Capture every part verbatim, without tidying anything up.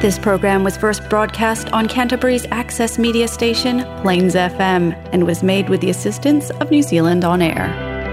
This program was first broadcast on Canterbury's access media station, Plains F M, and was made with the assistance of New Zealand On Air.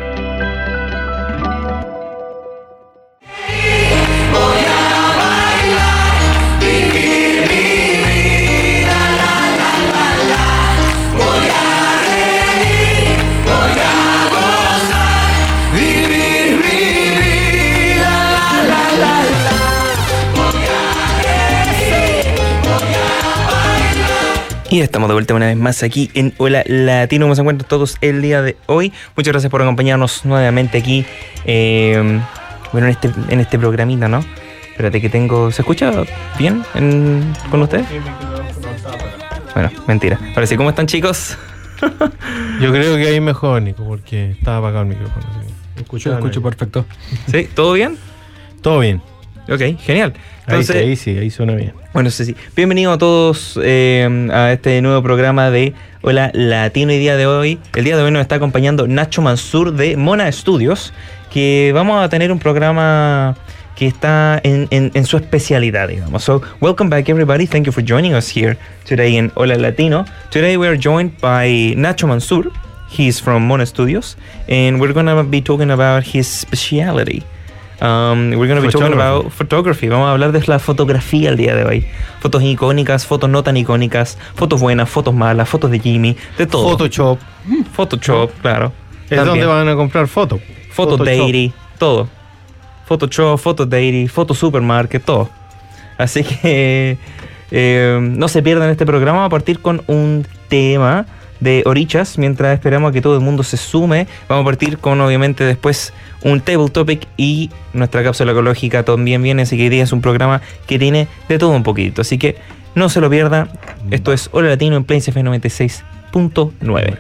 Y estamos de vuelta una vez más aquí en Hola Latino. ¿Cómo se encuentran todos el día de hoy? Muchas gracias por acompañarnos nuevamente aquí, eh, bueno, en este, en este programita, ¿no? Espérate que tengo... ¿Se escucha bien en, con ustedes? Bueno, mentira. Ahora sí, ¿cómo están, chicos? Yo creo que ahí mejor, Nico, porque estaba apagado el micrófono. Yo escucho, escucho perfecto. ¿Sí? ¿Todo bien? Todo bien. Ok, genial. Entonces, ahí, ahí sí, ahí suena bien. Bueno, sí, sí. Bienvenidos a todos eh, a este nuevo programa de Hola Latino. Y día de hoy, el día de hoy nos está acompañando Nacho Mansur de Mona Studios, que vamos a tener un programa que está en, en, en su especialidad, digamos. So, welcome back everybody. Thank you for joining us here today in Hola Latino. Today we are joined by Nacho Mansur. He's from Mona Studios, and we're going to be talking about his speciality. Um, we're going to be talking about photography. Vamos a hablar de la fotografía el día de hoy. Fotos icónicas, fotos no tan icónicas, fotos buenas, fotos malas, fotos de Jimmy, de todo. Photoshop. Photoshop, claro. Es también donde van a comprar fotos. Photodaily, todo. Photoshop, Photodaily, Photo Supermarket, todo. Así que eh, no se pierdan este programa. Vamos a partir con un tema de Orichas, mientras esperamos a que todo el mundo se sume. Vamos a partir con, obviamente, después un table topic y nuestra cápsula ecológica también viene, así que hoy día es un programa que tiene de todo un poquito, así que no se lo pierda. Esto es Hola Latino en Plains F M noventa y seis punto nueve.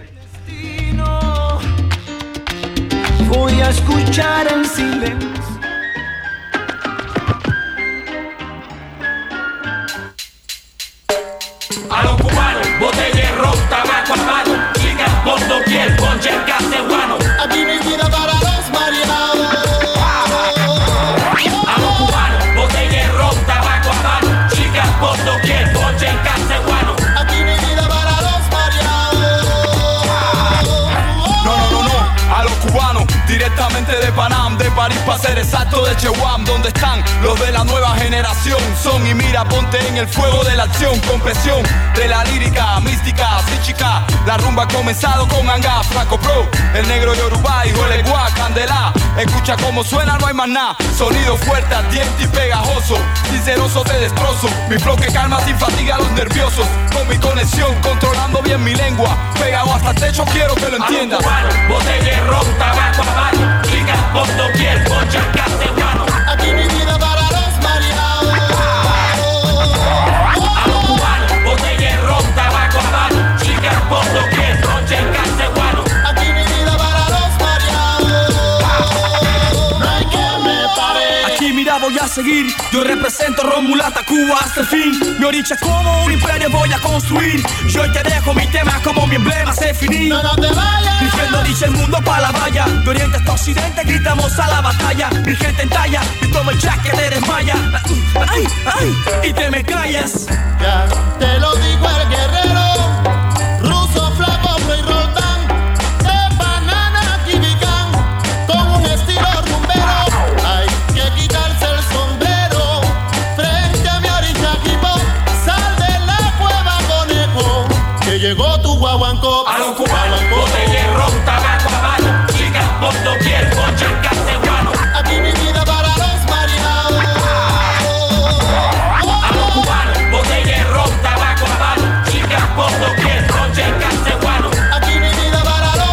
Voy a escuchar en silencio. A los cubanos, botella, ron, tabaco, amado, chicas por doquier, ponche en caseguano. Aquí mi vida para los mareados. A los cubanos, botella, ron, tabaco, amado, chicas por doquier, ponche en caseguano. Aquí mi vida para los mareados. No, no, no, no, a los cubanos, directamente de Panam, de París para ser exacto, de Chewam, donde están los de la nueva generación. Son y mira, ponte en el fuego de la acción, con presión de la lírica, mística, psíquica. La rumba ha comenzado con Anga, Flaco Pro, el negro Yoruba y Golegua, Candela. Escucha cómo suena, no hay más nada. Sonido fuerte, ardiente y pegajoso. Sinceroso te destrozo. Mi flow que calma sin fatiga a los nerviosos. Con mi conexión, controlando bien mi lengua. Pegado hasta el techo, quiero que lo entiendas. A los cubanos, botella, ron, tabaco, amado, chicas por doquier, ponche en caseguano. Aquí mi vida para los mareados. A los cubanos, botella, ron, tabaco, amado, chicas por doquier, ponche en caseguano. Aquí mi vida para los mareados. No hay que me pare. Aquí mira voy a seguir, yo represento Romulata, Cuba hasta el fin. Mi oricha como un imperio voy a construir. Yo hoy te dejo mi tema como mi emblema se finí. No, no te vayas. Diciendo dice el mundo pa' la valla. De oriente hasta occidente gritamos a la batalla. Mi gente en talla y como el jack que te desmaya. Ay, ay, y te me callas. Ya te lo digo el guerrero. Ruso, flaco, y Roldán. De banana, kibicán. Con un estilo rumbero. Hay que quitarse el sombrero. Frente a mi oricha equipo. Sal de la cueva, conejo. Que llegó tu guaguancó. A los cubanos, botella, ron, tabaco, amado, chicas por doquier, ponche en caseguano. Aquí mi vida para los mareados. A los cubanos, botella, ron, tabaco, amado, chicas por doquier, ponche en caseguano. Aquí mi vida para los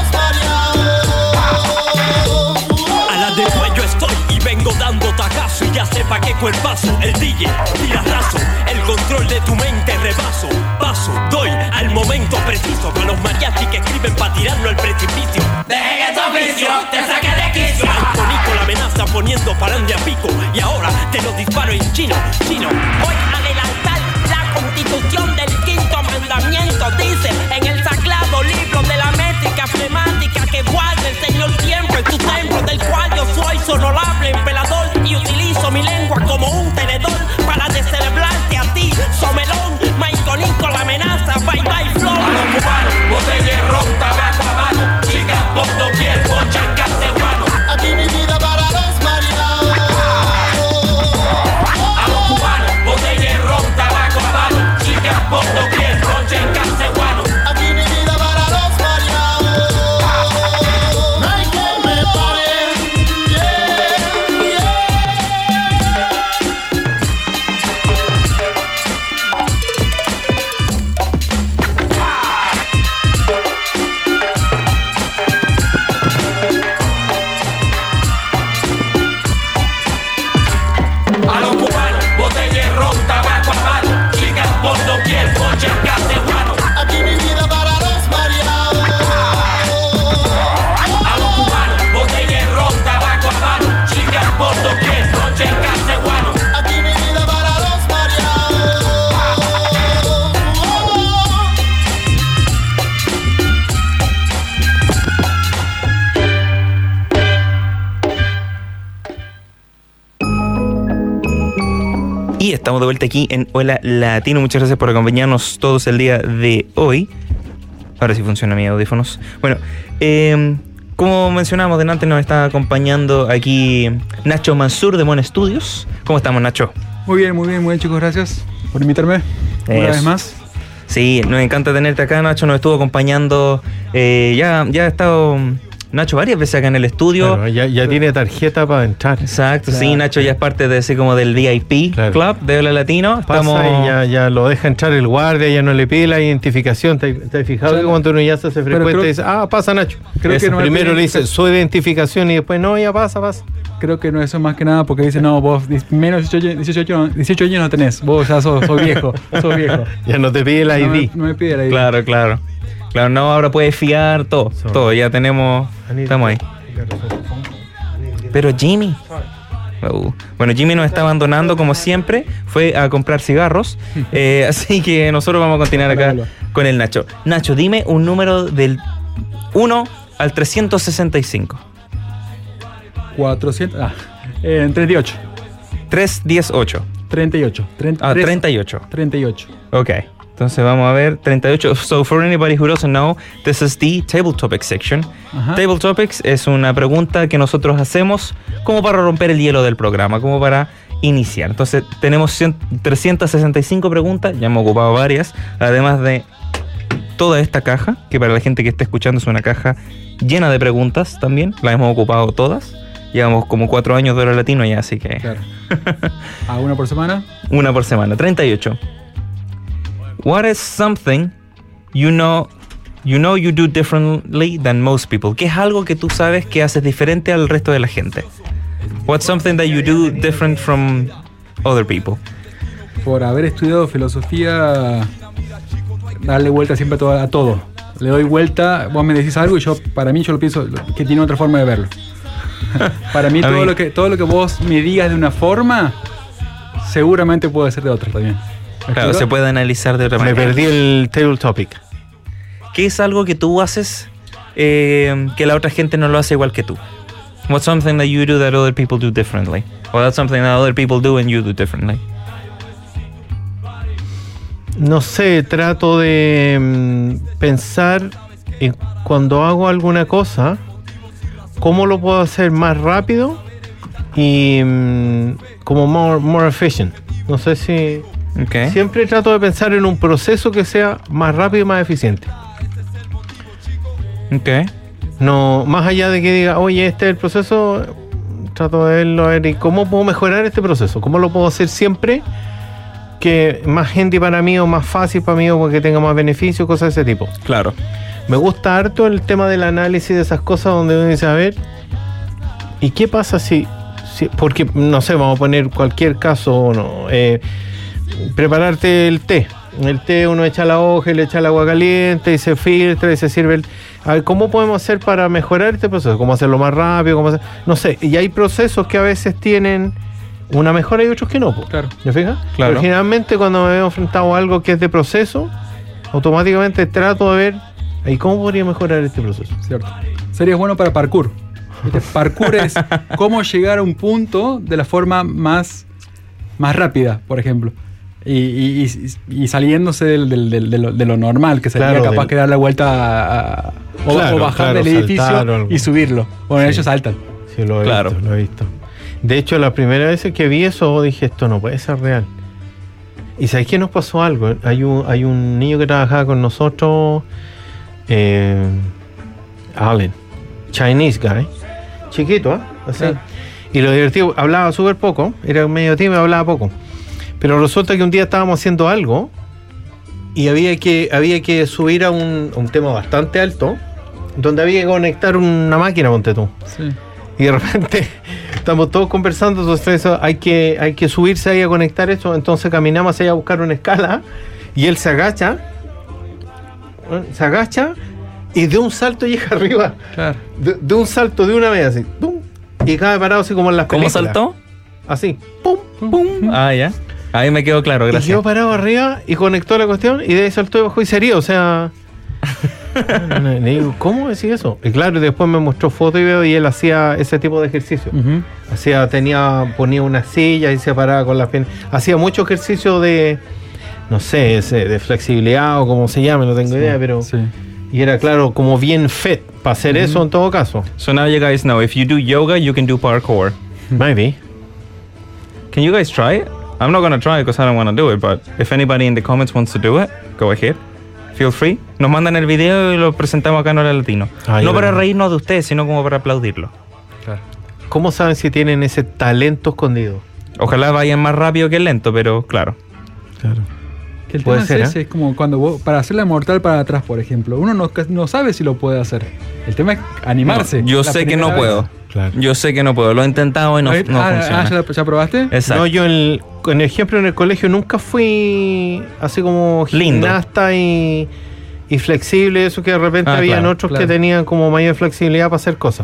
mareados. A la de cuello estoy y vengo dando tacazo. Y ya sepa qué cuerpazo, el D J tira raso. El control de tu mente rebaso. Paso, doy al momento preciso. Con los mariachi que escriben pa' tirarlo al precipicio. Dejen este oficio, te saqué de quicio. Antonico la amenaza poniendo parán de a pico. Y ahora te lo disparo en chino, chino. Voy a adelantar la constitución del quinto mandamiento. Dice en el sagrado libro de la métrica flemática que guarda el Señor siempre en tu templo, del cual yo soy honorable emperador y utilizo mi lengua como un tenedor para descerebrarte a ti estamos de vuelta aquí en Hola Latino. Muchas gracias por acompañarnos todos el día de hoy. Ahora sí funciona mi audífonos. Bueno, eh, como mencionábamos delante, nos está acompañando aquí Nacho Mansur de Mona Studios. ¿Cómo estamos, Nacho? Muy bien, muy bien, muy bien, chicos. Gracias por invitarme una Eso. vez más. Sí, nos encanta tenerte acá, Nacho. Nos estuvo acompañando. Eh, ya, ya ha estado Nacho varias veces acá en el estudio. Claro, ya, ya tiene tarjeta para entrar. Exacto, Claro. sí, Nacho ya es parte de ese como del V I P Claro. Club de Hola Latino. Pasa Estamos... y ya, ya lo deja entrar el guardia, ya no le pide la identificación. ¿Te, te has fijado Claro. que cuando uno ya se hace Pero frecuente creo- dice, ah, pasa Nacho? creo que Eso, no me primero pide le dice su identificación y después, no, ya pasa, pasa. Creo que no eso más que nada porque dice, no, vos dis- menos de dieciocho, años- dieciocho años no tenés. Vos ya sos, sos viejo, sos viejo. Ya no te pide el No I D. me, no me pide la I D. Claro, claro. Claro, no, ahora puedes fiar todo. So- Todo, ya tenemos. Estamos ahí. Pero Jimmy. Uh, bueno, Jimmy nos está abandonando como siempre. Fue a comprar cigarros. Eh, así que nosotros vamos a continuar acá Hola, hola. con el Nacho. Nacho, dime un número del uno al trescientos sesenta y cinco. cuatrocientos. Ah, eh, treinta y ocho. tres, diez, ocho. treinta y ocho. treinta, Ah, treinta y ocho. treinta y ocho. Ok. Entonces vamos a ver, treinta y ocho. So for anybody who doesn't know, this is the Table Topics section. Ajá. Table Topics es una pregunta que nosotros hacemos como para romper el hielo del programa, como para iniciar. Entonces tenemos cien, trescientas sesenta y cinco preguntas, ya hemos ocupado varias, además de toda esta caja, que para la gente que está escuchando es una caja llena de preguntas también, las hemos ocupado todas. Llevamos como cuatro años de Hola Latino ya, así que Claro. A una por semana. una por semana. treinta y ocho. What is something you know you know you do differently than most people? ¿Qué es algo que tú sabes que haces diferente al resto de la gente? What's something that you do different from other people? Por haber estudiado filosofía, darle vuelta siempre a todo, a todo. Le doy vuelta, vos me decís algo y yo, para mí, yo lo pienso que tiene otra forma de verlo. Para mí, A todo, mí- Lo que, todo lo que vos me digas de una forma, seguramente puede ser de otra también. ¿Me Claro, explico? se puede analizar de otra Me manera. perdí el table topic. ¿Qué es algo que tú haces eh, que la otra gente no lo hace igual que tú? What's something that you do that other people do differently? Or that's something that other people do and you do differently? No sé, trato de mm, pensar en cuando hago alguna cosa, cómo lo puedo hacer más rápido y mm, como more, more efficient. No sé si... Okay. Siempre trato de pensar en un proceso que sea más rápido y más eficiente. Okay. No, más allá de que diga, oye, este es el proceso, trato de verlo, a ver, ¿y cómo puedo mejorar este proceso? ¿Cómo lo puedo hacer siempre que más gente para mí o más fácil para mí o porque tenga más beneficios, cosas de ese tipo? Claro. Me gusta harto el tema del análisis de esas cosas donde uno dice, a ver, ¿y qué pasa si, si porque, no sé, vamos a poner cualquier caso, o no, eh, prepararte el té. El té uno echa la hoja y le echa el agua caliente y se filtra y se sirve el... A ver, ¿cómo podemos hacer para mejorar este proceso? ¿Cómo hacerlo más rápido? ¿Cómo hacer? No sé, y hay procesos que a veces tienen una mejora y otros que no. po. Claro. ¿Me fijas? Claro. Pero generalmente cuando me veo enfrentado a algo que es de proceso, automáticamente trato de ver, ¿y cómo podría mejorar este proceso? Cierto. Sería bueno para parkour. ¿Viste? Parkour es cómo llegar a un punto de la forma más, más rápida, por ejemplo. Y, y, y, y saliéndose del, del, del, de, lo, de lo normal, que sería Claro, capaz del- que dar la vuelta a, a- o, Claro, o bajar claro, del edificio saltar o algo. y subirlo. Bueno, Sí. ellos saltan. Sí, lo he Claro. visto, lo he visto. De hecho, la primera vez que vi eso, dije, esto no puede ser real. ¿Y sabes qué nos pasó algo? Hay un, hay un niño que trabajaba con nosotros, eh, Allen, Chinese guy, chiquito, ¿eh? Así. Claro. Y lo divertido, hablaba súper poco, era medio tímido, hablaba poco. Pero resulta que un día estábamos haciendo algo y había que, había que subir a un, a un tema bastante alto, donde había que conectar una máquina, ponte tú. Sí. Y de repente estamos todos conversando, entonces eso, hay que, hay que subirse ahí a conectar eso, entonces caminamos ahí a buscar una escala y él se agacha, ¿eh? se agacha y de un salto llega arriba, Claro. de, de un salto de una vez así, ¡pum! Y cae parado así como en las ¿Cómo películas. saltó? Así, ¡pum! ¡Pum! Ah, ya. Ahí me quedó claro, Y gracias. quedó parado arriba y conectó la cuestión y de ahí saltó y bajó y sería, o sea... Le digo, ¿cómo decís eso? Y claro, después me mostró fotos y veo y él hacía ese tipo de ejercicio. Ujú. Hacía, tenía, ponía una silla y se paraba con las piernas. Hacía mucho ejercicio de, no sé, ese, de flexibilidad o como se llame, no tengo Sí, idea, pero... sí. Y era, claro, como bien fit para hacer Ujú. eso en todo caso. So now you guys know, if you do yoga, you can do parkour. Maybe. Can you guys try it? I'm not gonna try it because I don't want to do it, but if anybody in the comments wants to do it, go ahead. Feel free. Nos mandan el video y lo presentamos acá en Hola Latino. Ah, no ya. para reírnos de ustedes, sino como para aplaudirlo. Claro. ¿Cómo saben si tienen ese talento escondido? Ojalá vayan más rápido que lento, pero claro. Claro. Que el Puede tema ser, es ese, ¿eh? es como cuando vos, para hacerle mortal para atrás, por ejemplo, uno no, no sabe si lo puede hacer. El tema es animarse. No, yo La sé que no primera puedo. vez. Claro. Yo sé que no puedo. Lo he intentado y no, Ah, no ah, funciona. ah, ¿ya, ¿ya probaste? Exacto. No, yo en, en ejemplo en el colegio nunca fui así como Lindo. gimnasta y, y flexible, eso que de repente Ah, habían claro, otros claro. que tenían como mayor flexibilidad para hacer cosas.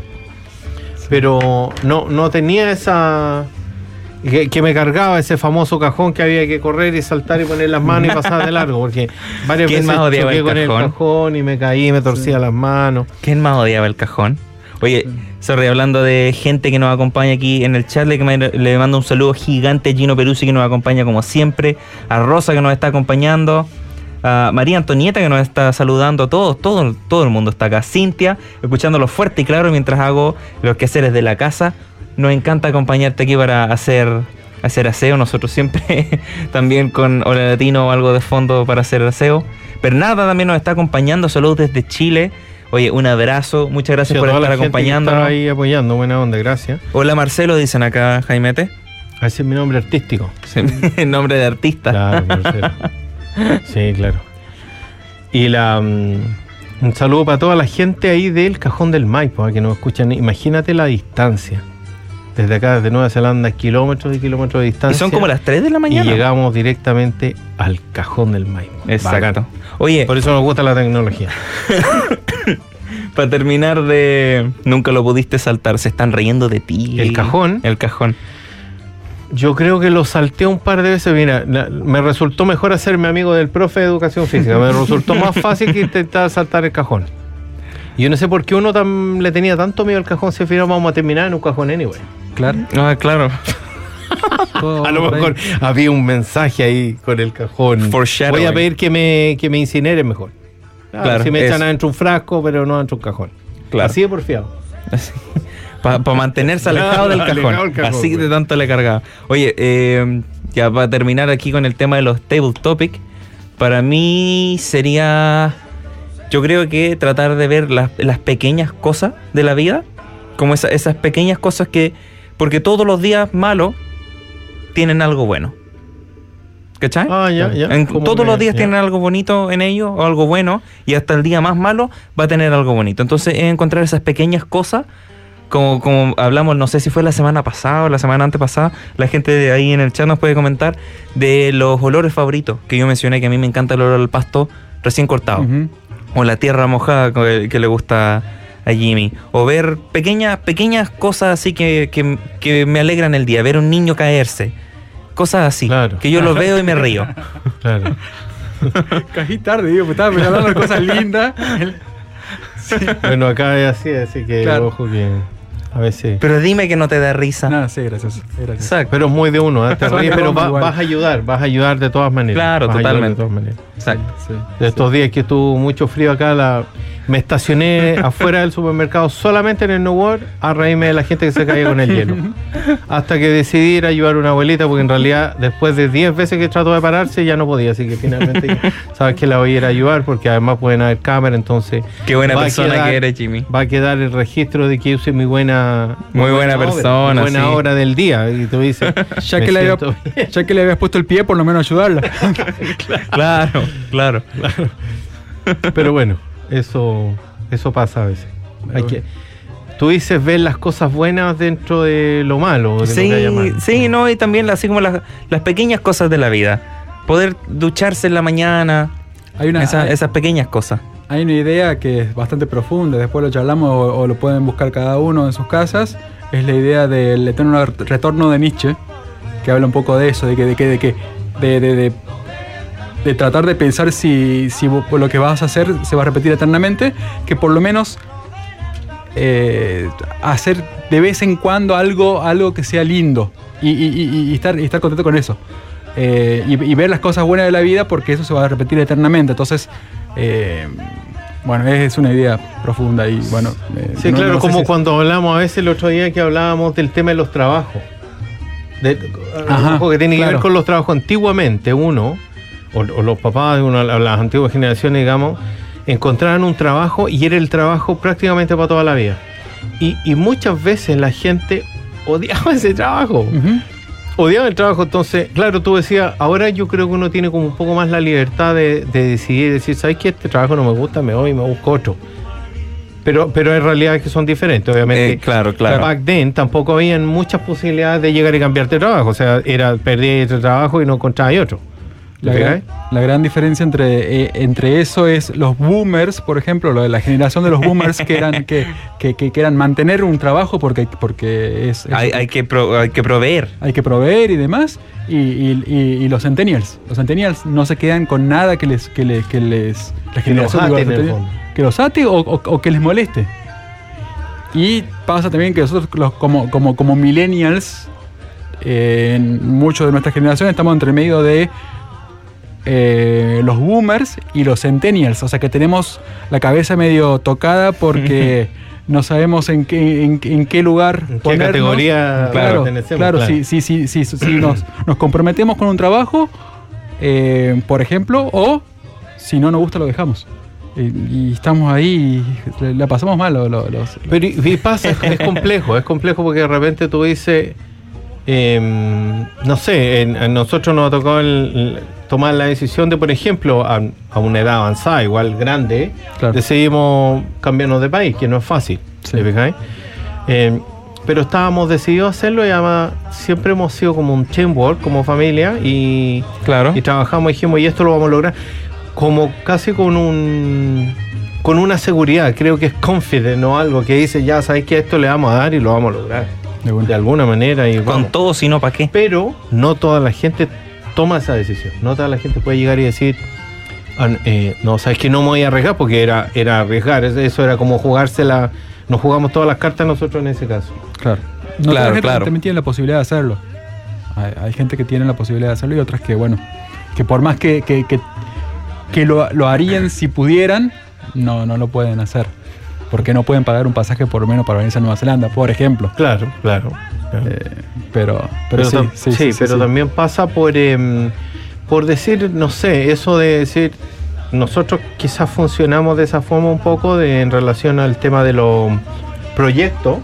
Pero no, no tenía esa... Que, que me cargaba ese famoso cajón que había que correr y saltar y poner las manos y pasar de largo, porque varias ¿Quién veces más odiaba choqué el con el cajón? cajón y me caí y me torcía las manos. ¿Quién más odiaba el cajón? Oye, sorry, hablando de gente que nos acompaña aquí en el chat, le, le mando un saludo gigante a Gino Peruzzi, que nos acompaña como siempre, a Rosa, que nos está acompañando, a María Antonieta, que nos está saludando, todos, todo, todo el mundo está acá, Cintia, escuchándolo fuerte y claro mientras hago los quehaceres de la casa. Nos encanta acompañarte aquí para hacer, hacer aseo, nosotros siempre también con Hola Latino o algo de fondo para hacer aseo. Bernarda también nos está acompañando, saludos desde Chile. Oye, un abrazo, muchas gracias Sí, a por toda estar la gente que acompañándonos. está ahí apoyando, buena onda, gracias. Hola Marcelo, dicen acá, Jaimete. Ese es mi nombre artístico. Sí, el nombre de artista. Claro, Marcelo. Sí, claro. Y la um, un saludo para toda la gente ahí del Cajón del Maipo, ¿eh? Que nos escuchan. Imagínate la distancia. Desde acá, desde Nueva Zelanda, kilómetros y kilómetros de distancia. Y son como las tres de la Y mañana. llegamos directamente al Cajón del Maipo. Exacto. Bacán. Oye, Por eso nos gusta la tecnología. para terminar de... Nunca lo pudiste saltar, se están riendo de ti. ¿El cajón? El cajón. Yo creo que lo salté un par de veces. Mira, la- me resultó mejor hacerme amigo del profe de educación física. Me resultó más fácil que intentar saltar el cajón. Y yo no sé por qué uno tan, le tenía tanto miedo al cajón si al final vamos a terminar en un cajón anyway. Claro. Ah, claro. Todo A lo por ahí. mejor había un mensaje ahí con el cajón. Foreshadowing. Voy a pedir que me, que me incineren mejor. Claro, Claro, si me echan eso. adentro un frasco, pero no adentro un cajón. Claro. Así de porfiado. Para mantenerse Claro, alejado del alejado cajón. del cajón, Así de güey. tanto le cargaba. Oye, eh, ya para terminar aquí con el tema de los table topic, para mí sería, yo creo que tratar de ver las, las pequeñas cosas de la vida, como esa- esas pequeñas cosas que, porque todos los días malos tienen algo bueno. ¿Cachai? Ah, ya, ya. En- Como todos que- los días ya. tienen algo bonito en ellos o algo bueno, y hasta el día más malo va a tener algo bonito. Entonces es encontrar esas pequeñas cosas, como, como hablamos, no sé si fue la semana pasada o la semana antepasada, la gente de ahí en el chat nos puede comentar de los olores favoritos, que yo mencioné que a mí me encanta el olor al pasto recién cortado, Ujú. o la tierra mojada que, que le gusta a Jimmy, o ver pequeñas, pequeñas cosas así que, que, que me alegran el día, ver un niño caerse. Cosas así, Claro. que yo lo veo y me río. Claro. Caí tarde, digo, pues estaba hablando de cosas lindas. El- Bueno, acá es así, así que Claro. ojo que a veces... Pero dime que no te da risa. Nada, sí, gracias. gracias. Exacto. Pero es muy de uno, ¿eh? Te Son ríes, de pero broma va- igual. vas a ayudar, vas a ayudar de todas maneras. Claro, Vas a ayudar totalmente. De todas maneras. Exacto. Sí. De estos días que estuvo mucho frío acá, la, me estacioné afuera del supermercado solamente en el New World a reírme de la gente que se caía con el hielo. Hasta que decidí ir a ayudar a una abuelita, porque en realidad después de diez veces que trató de pararse ya no podía, así que finalmente ya sabes que la voy a ir a ayudar, porque además pueden haber cámaras, entonces Qué buena va a persona quedar- que eres, Jimmy. va a quedar el registro de que yo soy muy buena Muy buena obra, persona, muy buena sí. obra del día, y tú dices, Ya me que, le había, siento bien. ya que le habías puesto el pie, por lo menos ayudarla. Claro, claro. Pero bueno, eso eso pasa a veces. Pero Hay que, tú dices ver las cosas buenas dentro de lo malo. De Sí, lo que haya malo. sí, no, y también así como las, las pequeñas cosas de la vida. Poder ducharse en la mañana, Hay una, esa- hay, esas pequeñas cosas. hay una idea que es bastante profunda, después lo charlamos o, o lo pueden buscar cada uno en sus casas. Es la idea del eterno retorno de Nietzsche, que habla un poco de eso, de que, de que, de que, de, de, de de tratar de pensar si, si lo que vas a hacer se va a repetir eternamente, que por lo menos eh, hacer de vez en cuando algo, algo que sea lindo y, y, y, y, estar, y estar contento con eso. Eh, y, y ver las cosas buenas de la vida, porque eso se va a repetir eternamente. Entonces, eh, bueno, es una idea profunda y bueno. Eh, sí, no, claro, no sé como si cuando hablamos a veces el otro día que hablábamos del tema de los trabajos. De, Ajá, ojo, que tiene claro. que ver con los trabajos. Antiguamente uno, o, o los papás de uno, las antiguas generaciones, digamos, encontraban un trabajo y era el trabajo prácticamente para toda la vida. Y, y muchas veces la gente odiaba ese trabajo. Uh-huh. Odiaba el trabajo. Entonces, claro, tú decías, ahora yo creo que uno tiene como un poco más la libertad de, de decidir, decir, ¿sabes qué? Este trabajo no me gusta, me voy y me busco otro. Pero, pero en realidad es que son diferentes, obviamente. Eh, claro, claro. Back then tampoco habían muchas posibilidades de llegar y cambiarte de trabajo. O sea, era perder este trabajo y no encontrar otro. La gran, la gran diferencia entre, eh, entre eso es los boomers, por ejemplo, lo de la generación de los boomers que eran que, que, que, que eran mantener un trabajo porque, porque es, es Hay, hay, que pro, hay que proveer. hay que proveer y demás. Y, y, y, y los centennials. Los centennials no se quedan con nada que les que les, que les la generación los de ate los en el centennials- fondo. que los ate o, o, o que les moleste. Y pasa también que nosotros los, como, como, como millennials, eh, en muchos de nuestra generación estamos entre medio de eh, los boomers y los centennials. O sea que tenemos la cabeza medio tocada porque no sabemos en qué, en, en qué lugar ¿En qué ponernos. categoría Claro, pertenecemos? claro, Claro. si, si, si, si, si nos, nos comprometemos con un trabajo, eh, por ejemplo, o si no nos gusta lo dejamos. Y, y estamos ahí y la pasamos mal. Lo, lo, los, Pero y, y pasa, es, es complejo, es complejo porque de repente tú dices, eh, no sé, en, a nosotros nos ha tocado el, el tomar la decisión de, por ejemplo, a, a una edad avanzada, igual grande, Claro. decidimos cambiarnos de país, que no es fácil. Sí. ¿te fijáis? Eh, pero estábamos decididos a hacerlo y además siempre hemos sido como un teamwork, como familia, y, Claro. y trabajamos y dijimos, y esto lo vamos a lograr, como casi con un con una seguridad, creo que es confident, no algo que dice, ya sabéis que esto le vamos a dar y lo vamos a lograr de bueno. de alguna manera. Y Con vamos. todo, si no, ¿para qué? Pero no toda la gente toma esa decisión, no toda la gente puede llegar y decir, ah, eh, no, sabes que no me voy a arriesgar, porque era, era arriesgar, eso era como jugársela, nos jugamos todas las cartas nosotros en ese caso. Claro. No, Claro, toda la gente claro. también tiene la posibilidad de hacerlo. Hay, hay gente que tiene la posibilidad de hacerlo y otras que, bueno, que por más que, que, que, que lo, lo harían si pudieran, no, no lo pueden hacer. Porque no pueden pagar un pasaje por lo menos para venirse a Nueva Zelanda, por ejemplo. Claro, claro. claro. Eh, pero, Pero pero, sí, tam- sí, sí, sí, sí, pero sí. también pasa por, em, por decir, no sé, eso de decir, nosotros quizás funcionamos de esa forma un poco de, en relación al tema de los proyectos,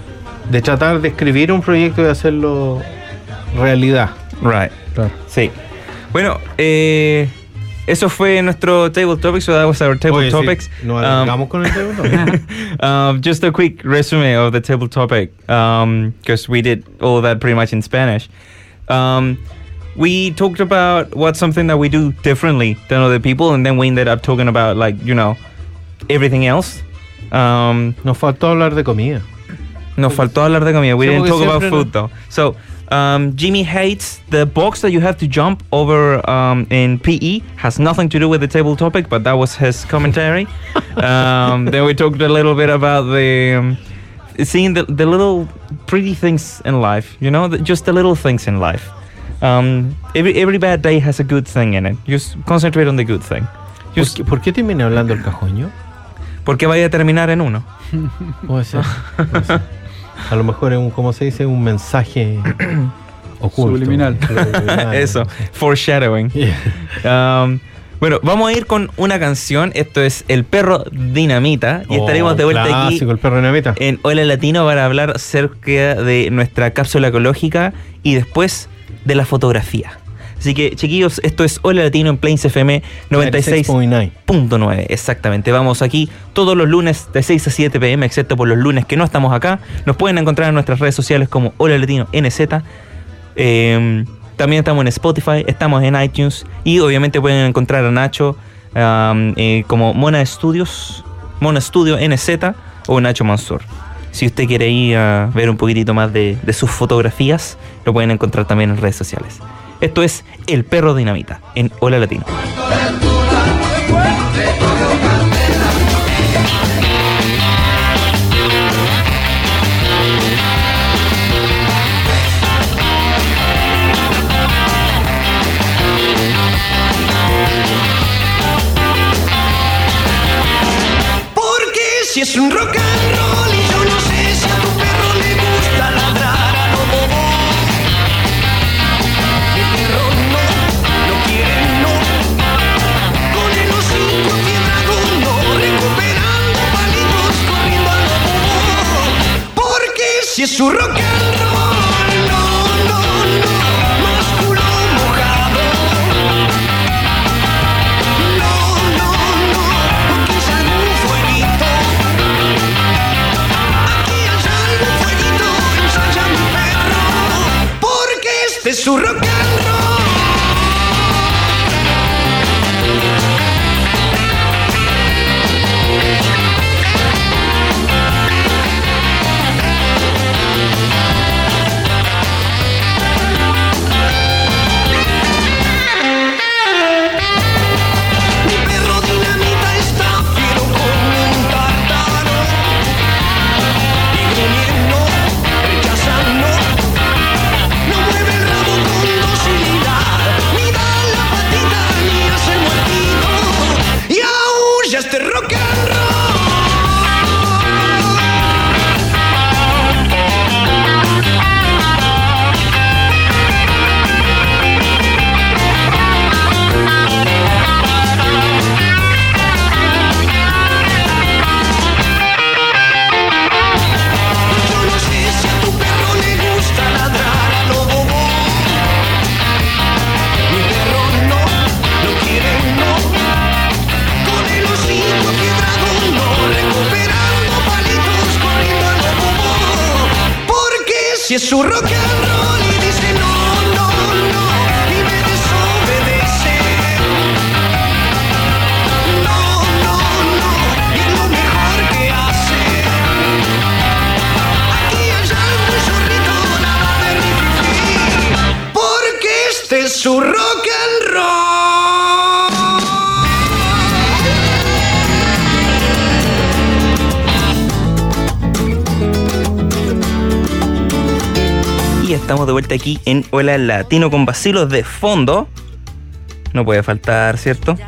de tratar de escribir un proyecto y hacerlo realidad. Right. Claro. Sí. Bueno, eh, eso fue nuestro Table Topics. So that was our Table Oye, sí, Topics. nos Um, alargamos con el tema. um, just a quick resume of the table topic, because we did all that pretty much in Spanish. Um, we talked about what's something that we do differently than other people, and then we ended up talking about, like, you know, everything else. Um, Nos faltó hablar de comida. nos faltó hablar de comida. We Sí, didn't porque talk about siempre food though. So, um, Jimmy hates the box that you have to jump over um, in P E. Has nothing to do with the table topic, but that was his commentary. um, then we talked a little bit about the um, seeing the, the little pretty things in life. You know, the, just the little things in life. Um, every every bad day has a good thing in it. Just concentrate on the good thing. ¿Por Just qué, por qué terminé hablando el cajoño? porque vaya a terminar en uno. Puede ser, puede ser. A lo mejor es un, ¿cómo se dice? Un mensaje oculto. Subliminal. Subliminal. Eso, foreshadowing. Yeah. Um, bueno, vamos a ir con una canción. Esto es El Perro Dinamita. Y Oh, estaremos de vuelta clásico, aquí el perro dinamita. en Hola Latino para hablar acerca de nuestra cápsula ecológica y después de la fotografía. Así que, chiquillos, esto es Hola Latino en Plains F M noventa y seis punto nueve. Exactamente. Vamos aquí todos los lunes de seis a siete p m, excepto por los lunes que no estamos acá. Nos pueden encontrar en nuestras redes sociales como Hola Latino N Z. Eh, también estamos en Spotify, estamos en iTunes y obviamente pueden encontrar a Nacho um, eh, como Mona Studios, Mona Studio N Z o Nacho Mansur. Si usted quiere ir a ver un poquitito más de, de sus fotografías, lo pueden encontrar también en redes sociales. Esto es El Perro Dinamita en Hola Latino. Porque si es un rock and roll y yo no sé si a tu perro le gusta ladrar a lo bobo. Mi perro no, no quiere no. Con el hocico quebrado no, recuperando palitos corriendo a lo bobo. Porque si es un rock and roll, no, no, no, más culo mojado. No, no, no, o quizá algún fueguito. Aquí hay algún fueguito, ensaya mi perro. Porque este es su rock and roll. Mi perro dinamita está fiero como un tártaro. Y gruñendo, rechazando, no mueve el rabo con docilidad, ni da la patita ni hace el muertito. Y aúlla este rock and Yo no sé si a tu perro le gusta ladrar a lo bobo. Mi perro no, no quiere no. Con el hocico quebrado no, recuperando palitos corriendo a lo bobo. Porque si es su rock and roll y dice no, no, no, y me desobedece. No, no, no, y es lo mejor que hace. Aquí hay algún zorrito, nada de rififi, porque este es su rock and roll. Y estamos de vuelta aquí en Hola Latino con vacilos de fondo. No puede faltar, ¿cierto?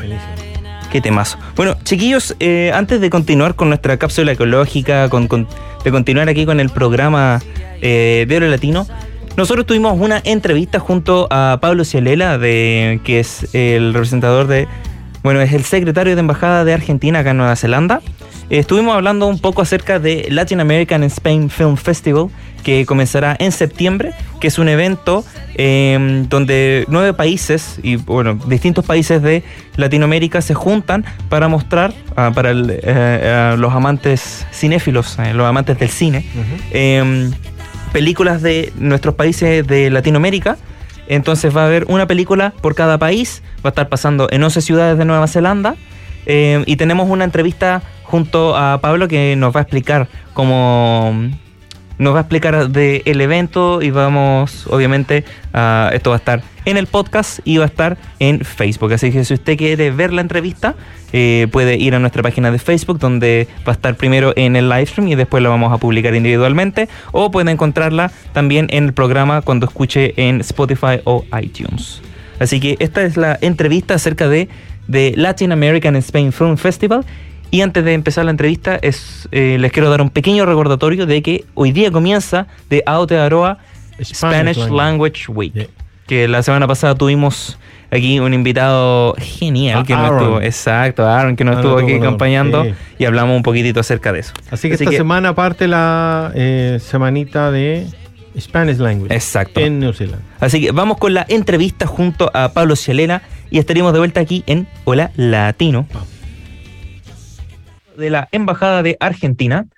Qué temazo. Bueno, chiquillos, eh, antes de continuar con nuestra cápsula ecológica, con, con- de continuar aquí con el programa eh, de Hola Latino, nosotros tuvimos una entrevista junto a Pablo Cialela, de, que es el representador de, bueno, es el secretario de Embajada de Argentina acá en Nueva Zelanda. Eh, estuvimos hablando un poco acerca de Latin American and Spain Film Festival, que comenzará en septiembre, que es un evento eh, donde nueve países y bueno, distintos países de Latinoamérica se juntan para mostrar ah, para el, eh, a los amantes cinéfilos, eh, los amantes del cine, eh, películas de nuestros países de Latinoamérica. Entonces va a haber una película por cada país, va a estar pasando en once ciudades de Nueva Zelanda. Eh, y tenemos una entrevista junto a Pablo que nos va a explicar cómo nos va a explicar del evento y vamos, obviamente, uh, esto va a estar en el podcast y va a estar en Facebook. Así que si usted quiere ver la entrevista, eh, puede ir a nuestra página de Facebook, donde va a estar primero en el live stream y después la vamos a publicar individualmente, o puede encontrarla también en el programa cuando escuche en Spotify o iTunes. Así que esta es la entrevista acerca de, de Latin American and Spain Film Festival. Y antes de empezar la entrevista, es, eh, les quiero dar un pequeño recordatorio de que hoy día comienza de Aotearoa Spanish, Spanish Language, Language Week. Yeah. Que la semana pasada tuvimos aquí un invitado genial, ah, que nos estuvo, exacto, Aaron, que nos Aaron estuvo aquí no, acompañando, sí. Y hablamos un poquitito acerca de eso. Así que Así esta que, semana parte la eh, semanita de Spanish Language. Exacto. En New Zealand. Así que vamos con la entrevista junto a Pablo Cialela y estaremos de vuelta aquí en Hola Latino. Vamos. De la Embajada de Argentina.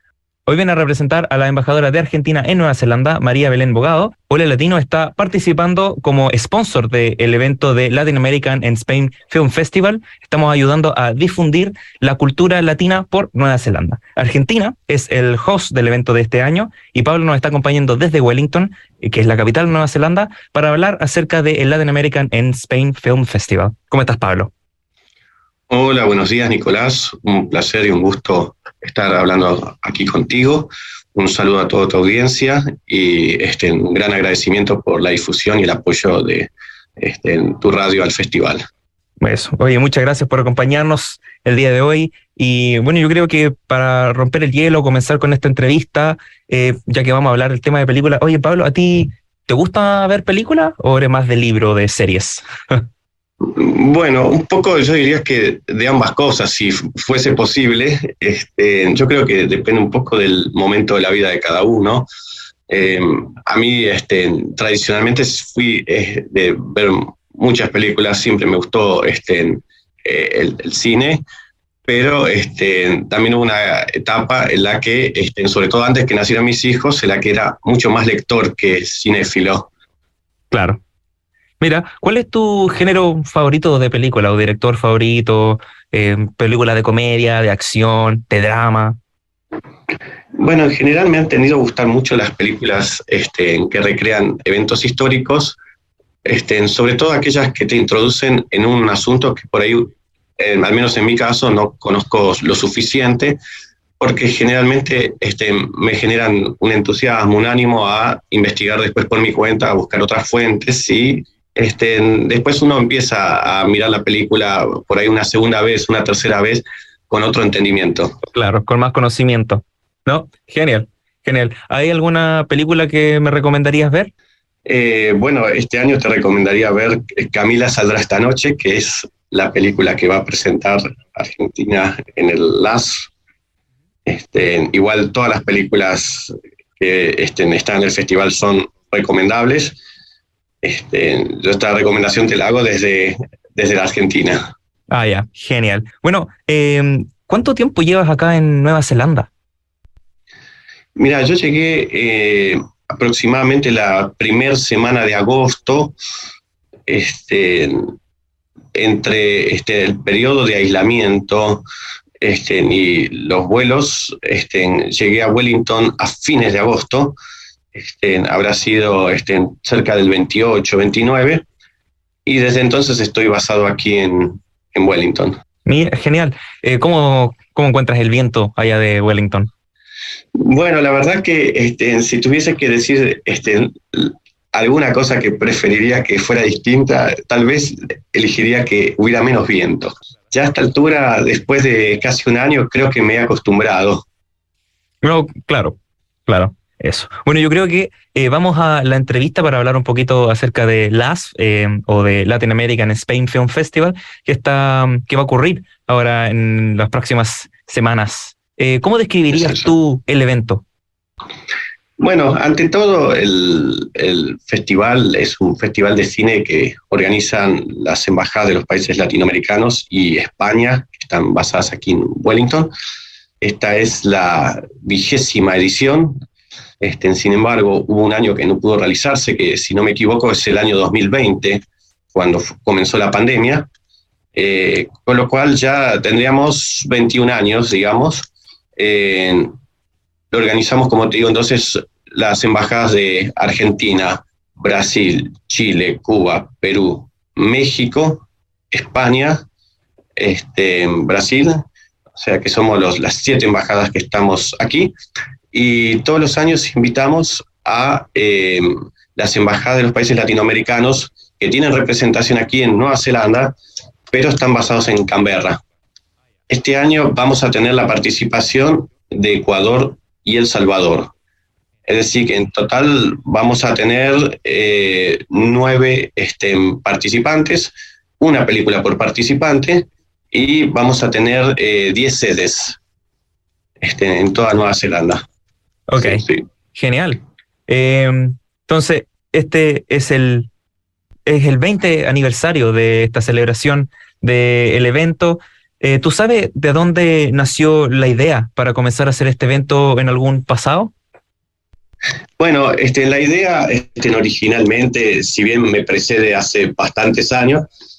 Hoy viene a representar a la embajadora de Argentina en Nueva Zelanda, María Belén Bogado. Hola Latino está participando como sponsor del evento de Latin American and Spain Film Festival. Estamos ayudando a difundir la cultura latina por Nueva Zelanda. Argentina es el host del evento de este año y Pablo nos está acompañando desde Wellington, que es la capital de Nueva Zelanda, para hablar acerca del Latin American and Spain Film Festival. ¿Cómo estás, Pablo? Hola, buenos días, Nicolás. Un placer y un gusto estar hablando aquí contigo. Un saludo a toda tu audiencia y este, un gran agradecimiento por la difusión y el apoyo de este, tu radio al festival. Eso. Oye, muchas gracias por acompañarnos el día de hoy. Y bueno, yo creo que para romper el hielo, comenzar con esta entrevista, eh, ya que vamos a hablar del tema de películas. Oye, Pablo, ¿a ti te gusta ver películas o eres más de libro, de series? Bueno, un poco yo diría que de ambas cosas, si fuese posible. Este, yo creo que depende un poco del momento de la vida de cada uno. Eh, a mí este, tradicionalmente fui eh, de ver muchas películas, siempre me gustó este, eh, el, el cine, pero este, también hubo una etapa en la que, este, sobre todo antes que nacieran mis hijos, en la que era mucho más lector que cinéfilo. Claro. Mira, ¿cuál es tu género favorito de película o director favorito? Eh, ¿Película de comedia, de acción, de drama? Bueno, en general me han tendido a gustar mucho las películas este, que recrean eventos históricos, este, sobre todo aquellas que te introducen en un asunto que por ahí, eh, al menos en mi caso, no conozco lo suficiente, porque generalmente este, me generan un entusiasmo, un ánimo a investigar después por mi cuenta, a buscar otras fuentes y... Este, después uno empieza a mirar la película por ahí una segunda vez, una tercera vez, con otro entendimiento. Claro, con más conocimiento. ¿No? Genial, genial. ¿Hay alguna película que me recomendarías ver? Eh, bueno, este año te recomendaría ver Camila saldrá esta noche, que es la película que va a presentar Argentina en el L A S. Este, igual todas las películas que este, están en el festival son recomendables. Este, yo esta recomendación te la hago desde, desde la Argentina. Ah, ya, genial. Bueno, eh, ¿cuánto tiempo llevas acá en Nueva Zelanda? Mira, yo llegué eh, aproximadamente la primera semana de agosto, este, entre este, el periodo de aislamiento este, y los vuelos. Este, llegué a Wellington a fines de agosto. Este, habrá sido este, cerca del veintiocho, veintinueve, y desde entonces estoy basado aquí en, en Wellington. Mira, genial. Eh, ¿cómo, ¿Cómo encuentras el viento allá de Wellington? Bueno, la verdad que este, si tuviese que decir este, alguna cosa que preferiría que fuera distinta, tal vez elegiría que hubiera menos viento. Ya a esta altura, después de casi un año, creo que me he acostumbrado. No, claro, claro. Eso. Bueno, yo creo que eh, vamos a la entrevista para hablar un poquito acerca de L A S eh, o de Latin American Spain Film Festival, que está que va a ocurrir ahora en las próximas semanas. Eh, ¿Cómo describirías tú el evento? Bueno, ante todo, el, el festival es un festival de cine que organizan las embajadas de los países latinoamericanos y España, que están basadas aquí en Wellington. Esta es la vigésima edición. Este, sin embargo, hubo un año que no pudo realizarse, que si no me equivoco es el año dos mil veinte, cuando comenzó la pandemia, eh, con lo cual ya tendríamos veintiún años, digamos. Eh, lo organizamos, como te digo, entonces las embajadas de Argentina, Brasil, Chile, Cuba, Perú, México, España, este, Brasil, o sea que somos los, las siete embajadas que estamos aquí. Y todos los años invitamos a eh, las embajadas de los países latinoamericanos que tienen representación aquí en Nueva Zelanda, pero están basados en Canberra. Este año vamos a tener la participación de Ecuador y El Salvador. Es decir, que en total vamos a tener eh, nueve este, participantes, una película por participante, y vamos a tener eh, diez sedes este, en toda Nueva Zelanda. Ok, sí, sí. Genial. Eh, entonces, este es el, es el veinte aniversario de esta celebración del evento. Eh, ¿Tú sabes de dónde nació la idea para comenzar a hacer este evento en algún pasado? Bueno, este, la idea este, originalmente, si bien me precede hace bastantes años,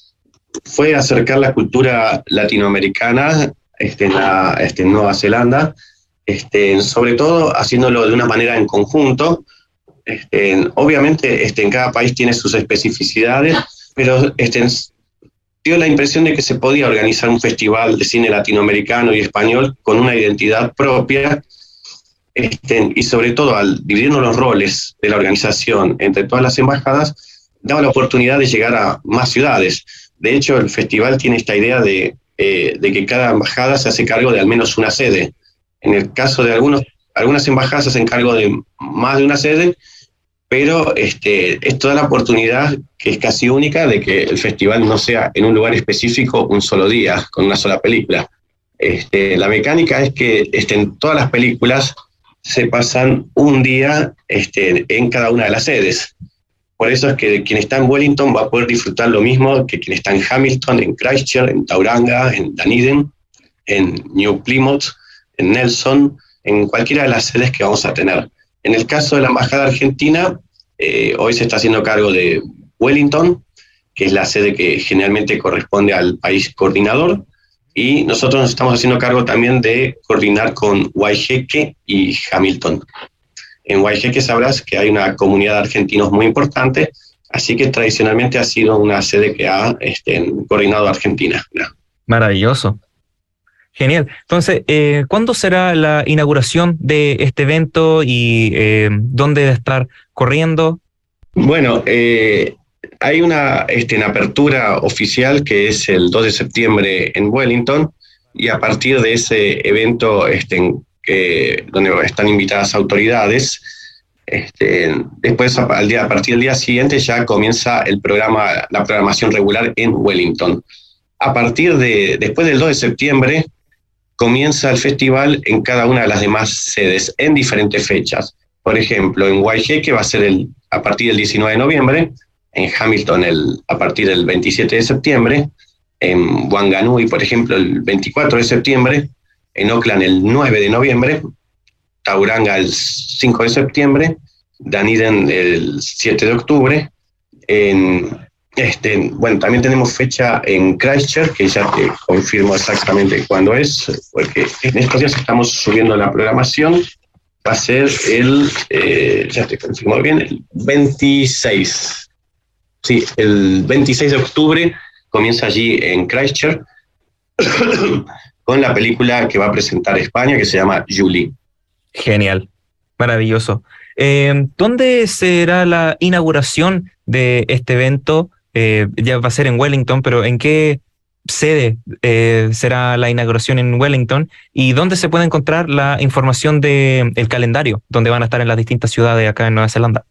fue acercar la cultura latinoamericana este, en, la, este, en Nueva Zelanda, este, sobre todo haciéndolo de una manera en conjunto. Este, obviamente este, en cada país tiene sus especificidades, pero este, dio la impresión de que se podía organizar un festival de cine latinoamericano y español con una identidad propia. Este, y sobre todo al dividirnos los roles de la organización entre todas las embajadas, daba la oportunidad de llegar a más ciudades. De hecho, el festival tiene esta idea de, eh, de que cada embajada se hace cargo de al menos una sede. En el caso de algunos, algunas embajadas se hacen cargo de más de una sede, pero este, es toda la oportunidad, que es casi única, de que el festival no sea en un lugar específico un solo día, con una sola película. Este, la mecánica es que este, en todas las películas se pasan un día este, en cada una de las sedes. Por eso es que quien está en Wellington va a poder disfrutar lo mismo que quien está en Hamilton, en Christchurch, en Tauranga, en Dunedin, en New Plymouth, en Nelson, en cualquiera de las sedes que vamos a tener. En el caso de la Embajada Argentina, eh, hoy se está haciendo cargo de Wellington, que es la sede que generalmente corresponde al país coordinador, y nosotros nos estamos haciendo cargo también de coordinar con Waijeque y Hamilton. En Waijeque sabrás que hay una comunidad de argentinos muy importante, así que tradicionalmente ha sido una sede que ha este, coordinado Argentina. Maravilloso. Genial. Entonces, eh, ¿cuándo será la inauguración de este evento y eh, dónde debe estar corriendo? Bueno, eh, hay una, este, una apertura oficial que es el dos de septiembre en Wellington, y a partir de ese evento este, en, que, donde están invitadas autoridades, este, después a, al día, a partir del día siguiente ya comienza el programa, la programación regular en Wellington. A partir de, después del dos de septiembre, comienza el festival en cada una de las demás sedes, en diferentes fechas. Por ejemplo, en Waijeque va a ser el, a partir del diecinueve de noviembre, en Hamilton el, a partir del veintisiete de septiembre, en Wanganui, por ejemplo, el veinticuatro de septiembre, en Auckland el nueve de noviembre, Tauranga el cinco de septiembre, Dunedin el siete de octubre, en, este, bueno, también tenemos fecha en Christchurch, que ya te confirmo exactamente cuándo es, porque en estos días estamos subiendo la programación. Va a ser el, eh, ya te confirmo bien, el veintiséis. Sí, el veintiséis de octubre comienza allí en Christchurch con la película que va a presentar España, que se llama Julie. Genial, maravilloso. Eh, ¿Dónde será la inauguración de este evento? Eh, ya va a ser en Wellington, pero ¿en qué sede eh, será la inauguración en Wellington? ¿Y dónde se puede encontrar la información del calendario, donde van a estar en las distintas ciudades acá en Nueva Zelanda?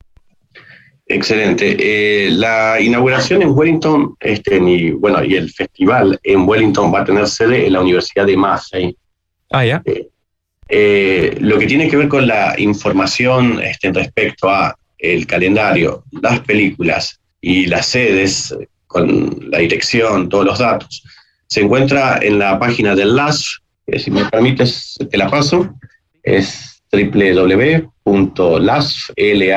Excelente. Eh, la inauguración en Wellington, este, y, bueno, y el festival en Wellington va a tener sede en la Universidad de Massey. Ah, ya. Eh, eh, lo que tiene que ver con la información este, respecto a el calendario, las películas y las sedes, con la dirección, todos los datos, se encuentra en la página del L A S F, que si me permites te la paso, es doble u doble u doble u punto lasf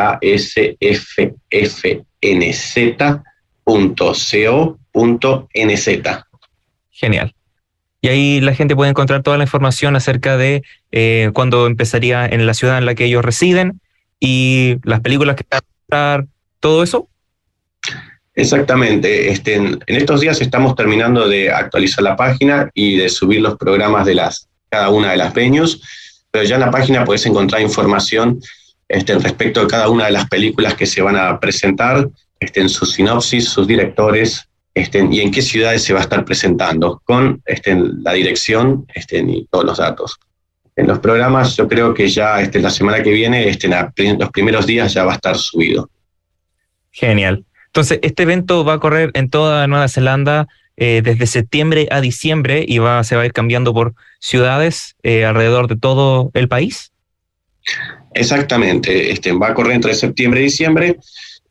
punto co punto n z. Genial. Y ahí la gente puede encontrar toda la información acerca de eh, cuándo empezaría en la ciudad en la que ellos residen y las películas que van a estar, todo eso. Exactamente. Este, en, en estos días estamos terminando de actualizar la página y de subir los programas de las, cada una de las venues, pero ya en la página puedes encontrar información este, respecto de cada una de las películas que se van a presentar, este, en su sinopsis, sus directores, este, y en qué ciudades se va a estar presentando, con este, la dirección este, y todos los datos. En los programas yo creo que ya este, la semana que viene, este, en los primeros días ya va a estar subido. Genial. Entonces, este evento va a correr en toda Nueva Zelanda eh, desde septiembre a diciembre y va, se va a ir cambiando por ciudades eh, alrededor de todo el país. Exactamente. Este, va a correr entre septiembre y diciembre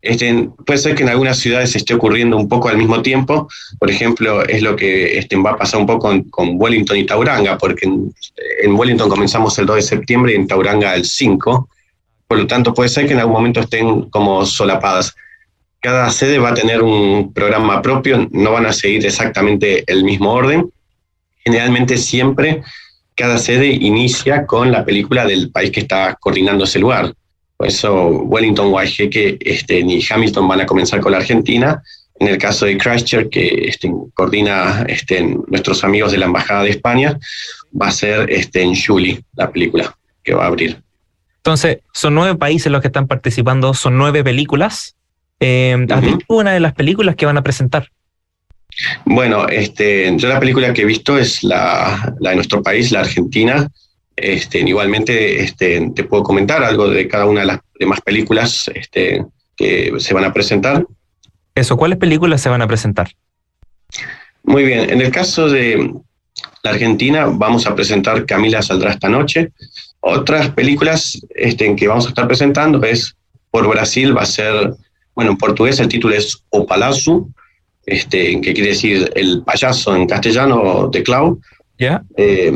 Este, puede ser que en algunas ciudades esté ocurriendo un poco al mismo tiempo. Por ejemplo, es lo que este, va a pasar un poco con, con Wellington y Tauranga, porque en, en Wellington comenzamos el dos de septiembre y en Tauranga el cinco. Por lo tanto, puede ser que en algún momento estén como solapadas. Cada sede va a tener un programa propio, no van a seguir exactamente el mismo orden. Generalmente siempre cada sede inicia con la película del país que está coordinando ese lugar. Por eso Wellington, Waiheque este, y Hamilton van a comenzar con la Argentina. En el caso de Christchurch, que este, coordina este, nuestros amigos de la Embajada de España, va a ser este, en Julie la película que va a abrir. Entonces, son nueve países los que están participando, son nueve películas. Eh, ¿Has visto una de las películas que van a presentar? Bueno, este, yo la película que he visto es la, la de nuestro país, la Argentina. Este, igualmente este, te puedo comentar algo de cada una de las demás películas este, que se van a presentar. Eso, ¿cuáles películas se van a presentar? Muy bien, en el caso de la Argentina vamos a presentar Camila saldrá esta noche. Otras películas este, en que vamos a estar presentando es por Brasil, va a ser, bueno, en portugués el título es O Palazzo, este, que quiere decir el payaso en castellano, de Clau. ¿Ya? Eh,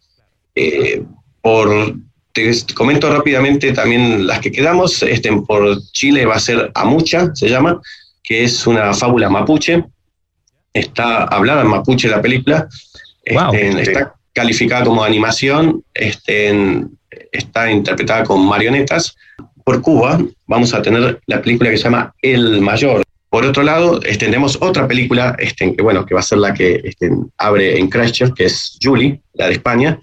eh, por, te comento rápidamente también las que quedamos. Este, por Chile va a ser Amucha, se llama, que es una fábula mapuche. Está hablada en mapuche la película. Wow. Este, está calificada como animación, este, en, está interpretada con marionetas. Por Cuba vamos a tener la película que se llama El Mayor. Por otro lado, este, tenemos otra película este, que, bueno, que va a ser la que este, abre en Christchurch, que es Julie, la de España.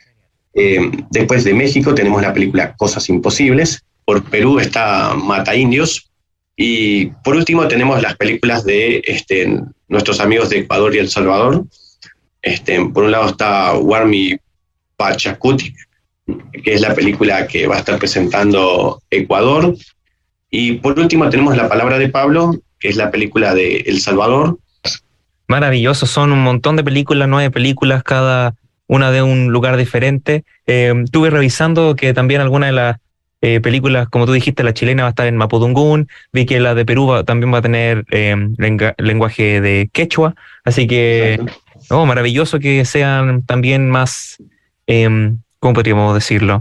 Eh, después de México tenemos la película Cosas Imposibles. Por Perú está Mata Indios. Y por último tenemos las películas de este, nuestros amigos de Ecuador y El Salvador. Este, por un lado está Warmi Pachacuti, que es la película que va a estar presentando Ecuador. Y por último tenemos La Palabra de Pablo, que es la película de El Salvador. Maravilloso, son un montón de películas, nueve películas, cada una de un lugar diferente. Eh, estuve revisando que también algunas de las eh, películas, como tú dijiste, la chilena va a estar en Mapudungún, vi que la de Perú va, también va a tener eh, lenga, lenguaje de quechua, así que oh, maravilloso que sean también más, eh, ¿cómo podríamos decirlo?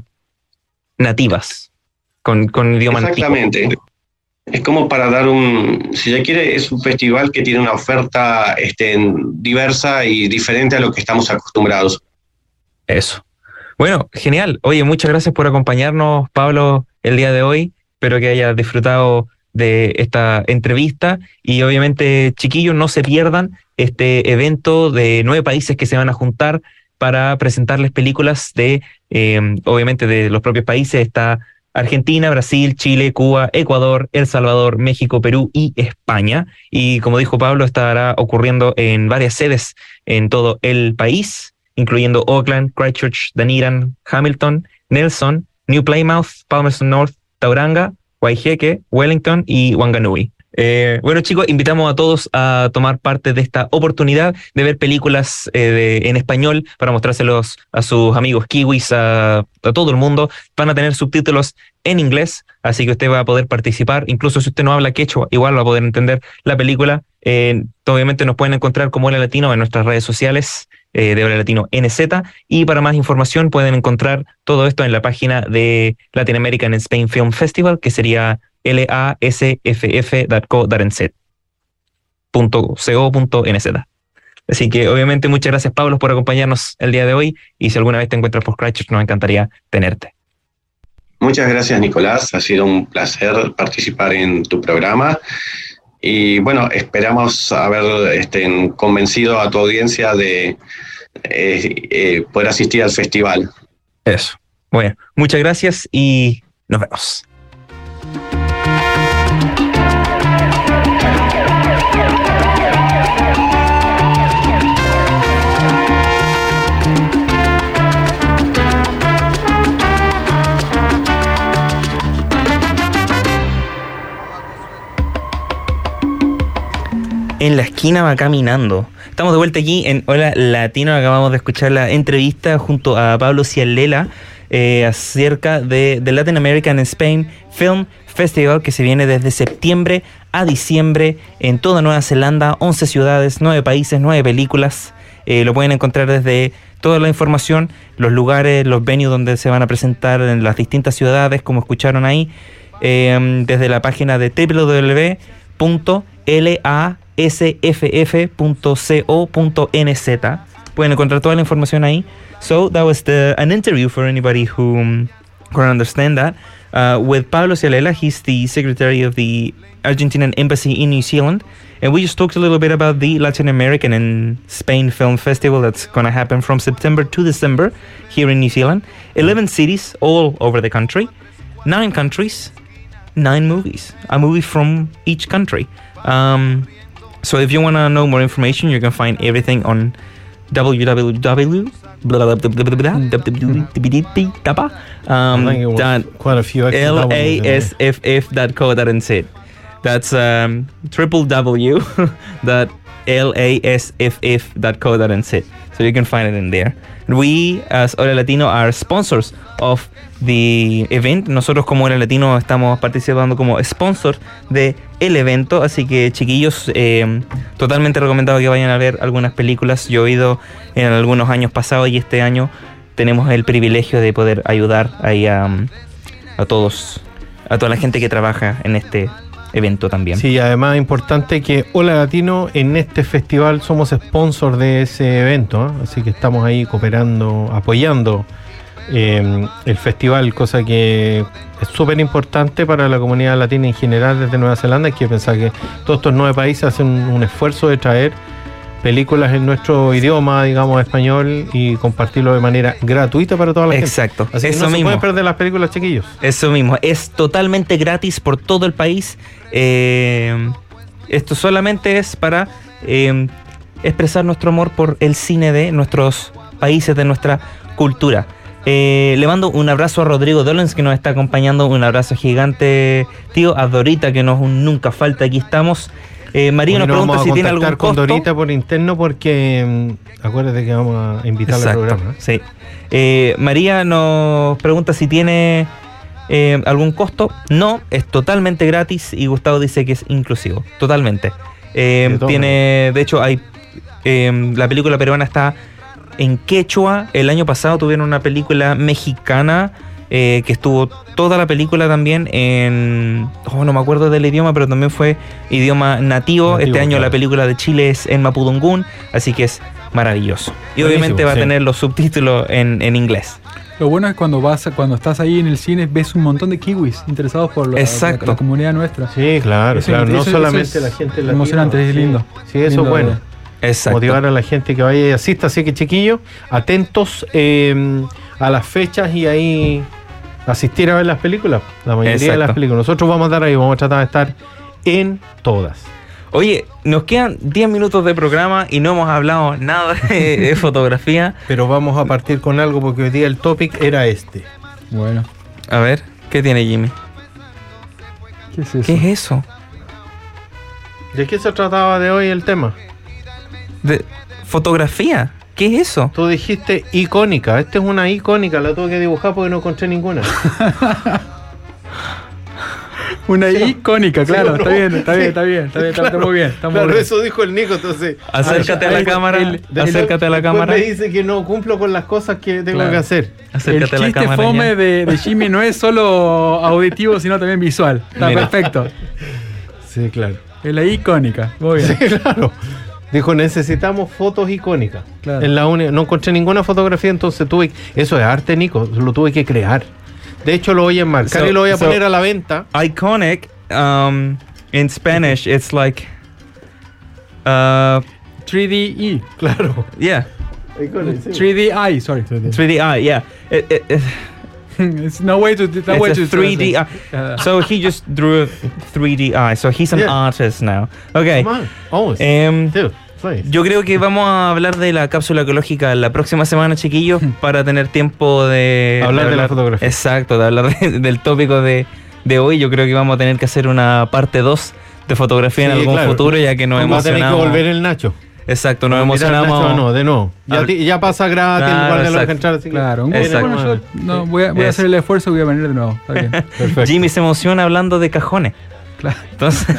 Nativas, con, con idioma nativo. Exactamente. Es como para dar un, si se quiere, es un festival que tiene una oferta este, diversa y diferente a lo que estamos acostumbrados. Eso. Bueno, genial. Oye, muchas gracias por acompañarnos, Pablo, el día de hoy. Espero que hayas disfrutado de esta entrevista y obviamente, chiquillos, no se pierdan este evento de nueve países que se van a juntar para presentarles películas de, eh, obviamente, de los propios países. Está Argentina, Brasil, Chile, Cuba, Ecuador, El Salvador, México, Perú y España. Y como dijo Pablo, estará ocurriendo en varias sedes en todo el país, incluyendo Auckland, Christchurch, Dunedin, Hamilton, Nelson, New Plymouth, Palmerston North, Tauranga, Waiheque, Wellington y Wanganui. Eh, bueno, chicos, invitamos a todos a tomar parte de esta oportunidad de ver películas eh, de, en español para mostrárselos a sus amigos kiwis, a, a todo el mundo. Van a tener subtítulos en inglés, así que usted va a poder participar. Incluso si usted no habla quechua, igual va a poder entender la película. Eh, obviamente nos pueden encontrar como Hola Latino en nuestras redes sociales eh, de Hola Latino N Z, y para más información pueden encontrar todo esto en la página de Latin American and Spain Film Festival, que sería L A S F F punto co punto n z. Así que obviamente muchas gracias, Pablo, por acompañarnos el día de hoy, y si alguna vez te encuentras por Christchurch nos encantaría tenerte. Muchas gracias, Nicolás, ha sido un placer participar en tu programa y bueno, esperamos haber este, convencido a tu audiencia de eh, eh, poder asistir al festival. Eso. Bueno, muchas gracias y nos vemos. En la esquina va caminando. Estamos de vuelta aquí en Hola Latino. Acabamos de escuchar la entrevista junto a Pablo Cialela, eh, acerca de, de Latin American Spain Film Festival, que se viene desde septiembre a diciembre en toda Nueva Zelanda, once ciudades, nueve países, nueve películas. Eh, lo pueden encontrar desde toda la información, los lugares, los venues donde se van a presentar en las distintas ciudades, como escucharon ahí, eh, desde la página de w w w punto lasff punto co punto n z. Pueden encontrar toda la información ahí. So that was the, an interview for anybody who um, can understand that. Uh, with Pablo Cialela, he's the secretary of the Argentinian Embassy in New Zealand. And we just talked a little bit about the Latin American and Spain Film Festival that's going to happen from September to December here in New Zealand. eleven cities all over the country, nine countries, nine movies, a movie from each country. Um, so if you want to know more information, you can find everything on w w w dot quite a few extra l a s f f dot co dot n z. That's um, triple w dot l a s f f dot co dot n z. So you can find it in there. We, as Hola Latino, are sponsors of the event. Nosotros como Hola Latino estamos participando como sponsors de el evento. Así que, chiquillos, eh, totalmente recomendado que vayan a ver algunas películas. Yo he ido en algunos años pasados y este año tenemos el privilegio de poder ayudar ahí a, a todos, a toda la gente que trabaja en este evento también. Sí, además es importante que Hola Latino en este festival somos sponsor de ese evento, ¿eh? Así que estamos ahí cooperando, apoyando eh, el festival, cosa que es súper importante para la comunidad latina en general desde Nueva Zelanda. Hay que pensar que todos estos nueve países hacen un, un esfuerzo de traer películas en nuestro idioma, digamos español, y compartirlo de manera gratuita para toda la gente. Exacto. Así que Eso no mismo. se pueden perder las películas, chiquillos. Eso mismo, es totalmente gratis por todo el país. Eh, esto solamente es para eh, expresar nuestro amor por el cine de nuestros países, de nuestra cultura. Eh, le mando un abrazo a Rodrigo Dolens, que nos está acompañando, un abrazo gigante, tío, a Dorita, que nos nunca falta, aquí estamos. Eh, María nos pregunta si tiene algún costo. Con Dorita por interno porque mm, acuérdate que vamos a invitarla al programa. ¿eh? Sí. Eh, María nos pregunta si tiene eh, algún costo. No, es totalmente gratis y Gustavo dice que es inclusivo. Totalmente. Eh, De todo. tiene, de hecho, hay eh, la película peruana está en quechua. El año pasado tuvieron una película mexicana eh, que estuvo toda la película también en... Oh, no me acuerdo del idioma, pero también fue idioma nativo. Nativo, este año claro. la película de Chile es en Mapudungún, así que es maravilloso. Y Buenísimo, obviamente va sí. a tener los subtítulos en, en inglés. Lo bueno es cuando vas, cuando estás ahí en el cine, ves un montón de kiwis interesados por la, Exacto. la, la comunidad nuestra. Sí, claro, Eso- claro. No eso- solamente eso es la gente latina. emocionante, es Sí. lindo. Sí, eso Lindo es bueno. de- Exacto. Motivar a la gente que vaya y asista. Así que, chiquillos, atentos eh, a las fechas y ahí asistir a ver las películas. La mayoría Exacto. de las películas. Nosotros vamos a estar ahí, vamos a tratar de estar en todas. Oye, nos quedan diez minutos de programa y no hemos hablado nada de, de fotografía. Pero vamos a partir con algo porque hoy día el topic era este. Bueno, A ver, ¿qué tiene Jimmy? ¿qué es eso? ¿Qué es eso? ¿De qué se trataba de hoy el tema? ¿De fotografía? ¿Qué es eso? Tú dijiste icónica. Esta es una icónica, la tuve que dibujar porque no encontré ninguna. Una Sí, icónica, sí, claro, no. está bien, está Sí. bien, está bien, está bien, está, está muy bien, está muy Claro, bien. eso dijo el Nico, entonces. Acércate a ahí- la ahí- cámara. el- acércate a la Después cámara. me dice que no cumplo con las cosas que tengo Claro. que hacer. Acércate El a la chiste cámara. fome ya. de, de Jimmy no es solo auditivo, sino también visual. Está Mira. perfecto. Sí, claro. Es la icónica, muy bien. Sí, claro. Dijo, necesitamos fotos icónicas. Claro. En la uni- no encontré ninguna fotografía, entonces tuve... Eso es arte, Nico, lo tuve que crear. De hecho, lo voy a enmarcar So- y lo voy a so- poner a la venta. Iconic, um, in Spanish, it's like, uh, tres D E, Claro. yeah, tres D I, sorry. three D I, yeah. It, it, it, It's no way to, no way it's to a three D eye. Uh, So he just drew a three D eye. So he's an Yeah. artist now. Okay. Come on. Always. Em, Dude, please. yo creo que vamos a hablar de la cápsula ecológica la próxima semana, chiquillos, para tener tiempo de Hablar de la fotografía. Exacto, de hablar de- del tópico de, de hoy. Yo creo que vamos a tener que hacer una parte dos de fotografía en Sí, algún claro. futuro, ya que nos Vamos a tener que emocionamos. volver el Nacho. Exacto, nos Como mirar emocionamos. Nacho, no, de nuevo. Ya, A ver. ti- ya pasa gratis, Claro, el guardia lo deja exacto. entrar, así que- Claro, un Exacto. bueno, yo no, voy a, voy a Es- hacer el esfuerzo y voy a venir de nuevo. Está bien. Perfecto. Jimmy se emociona hablando de cajones. Claro. Entonces,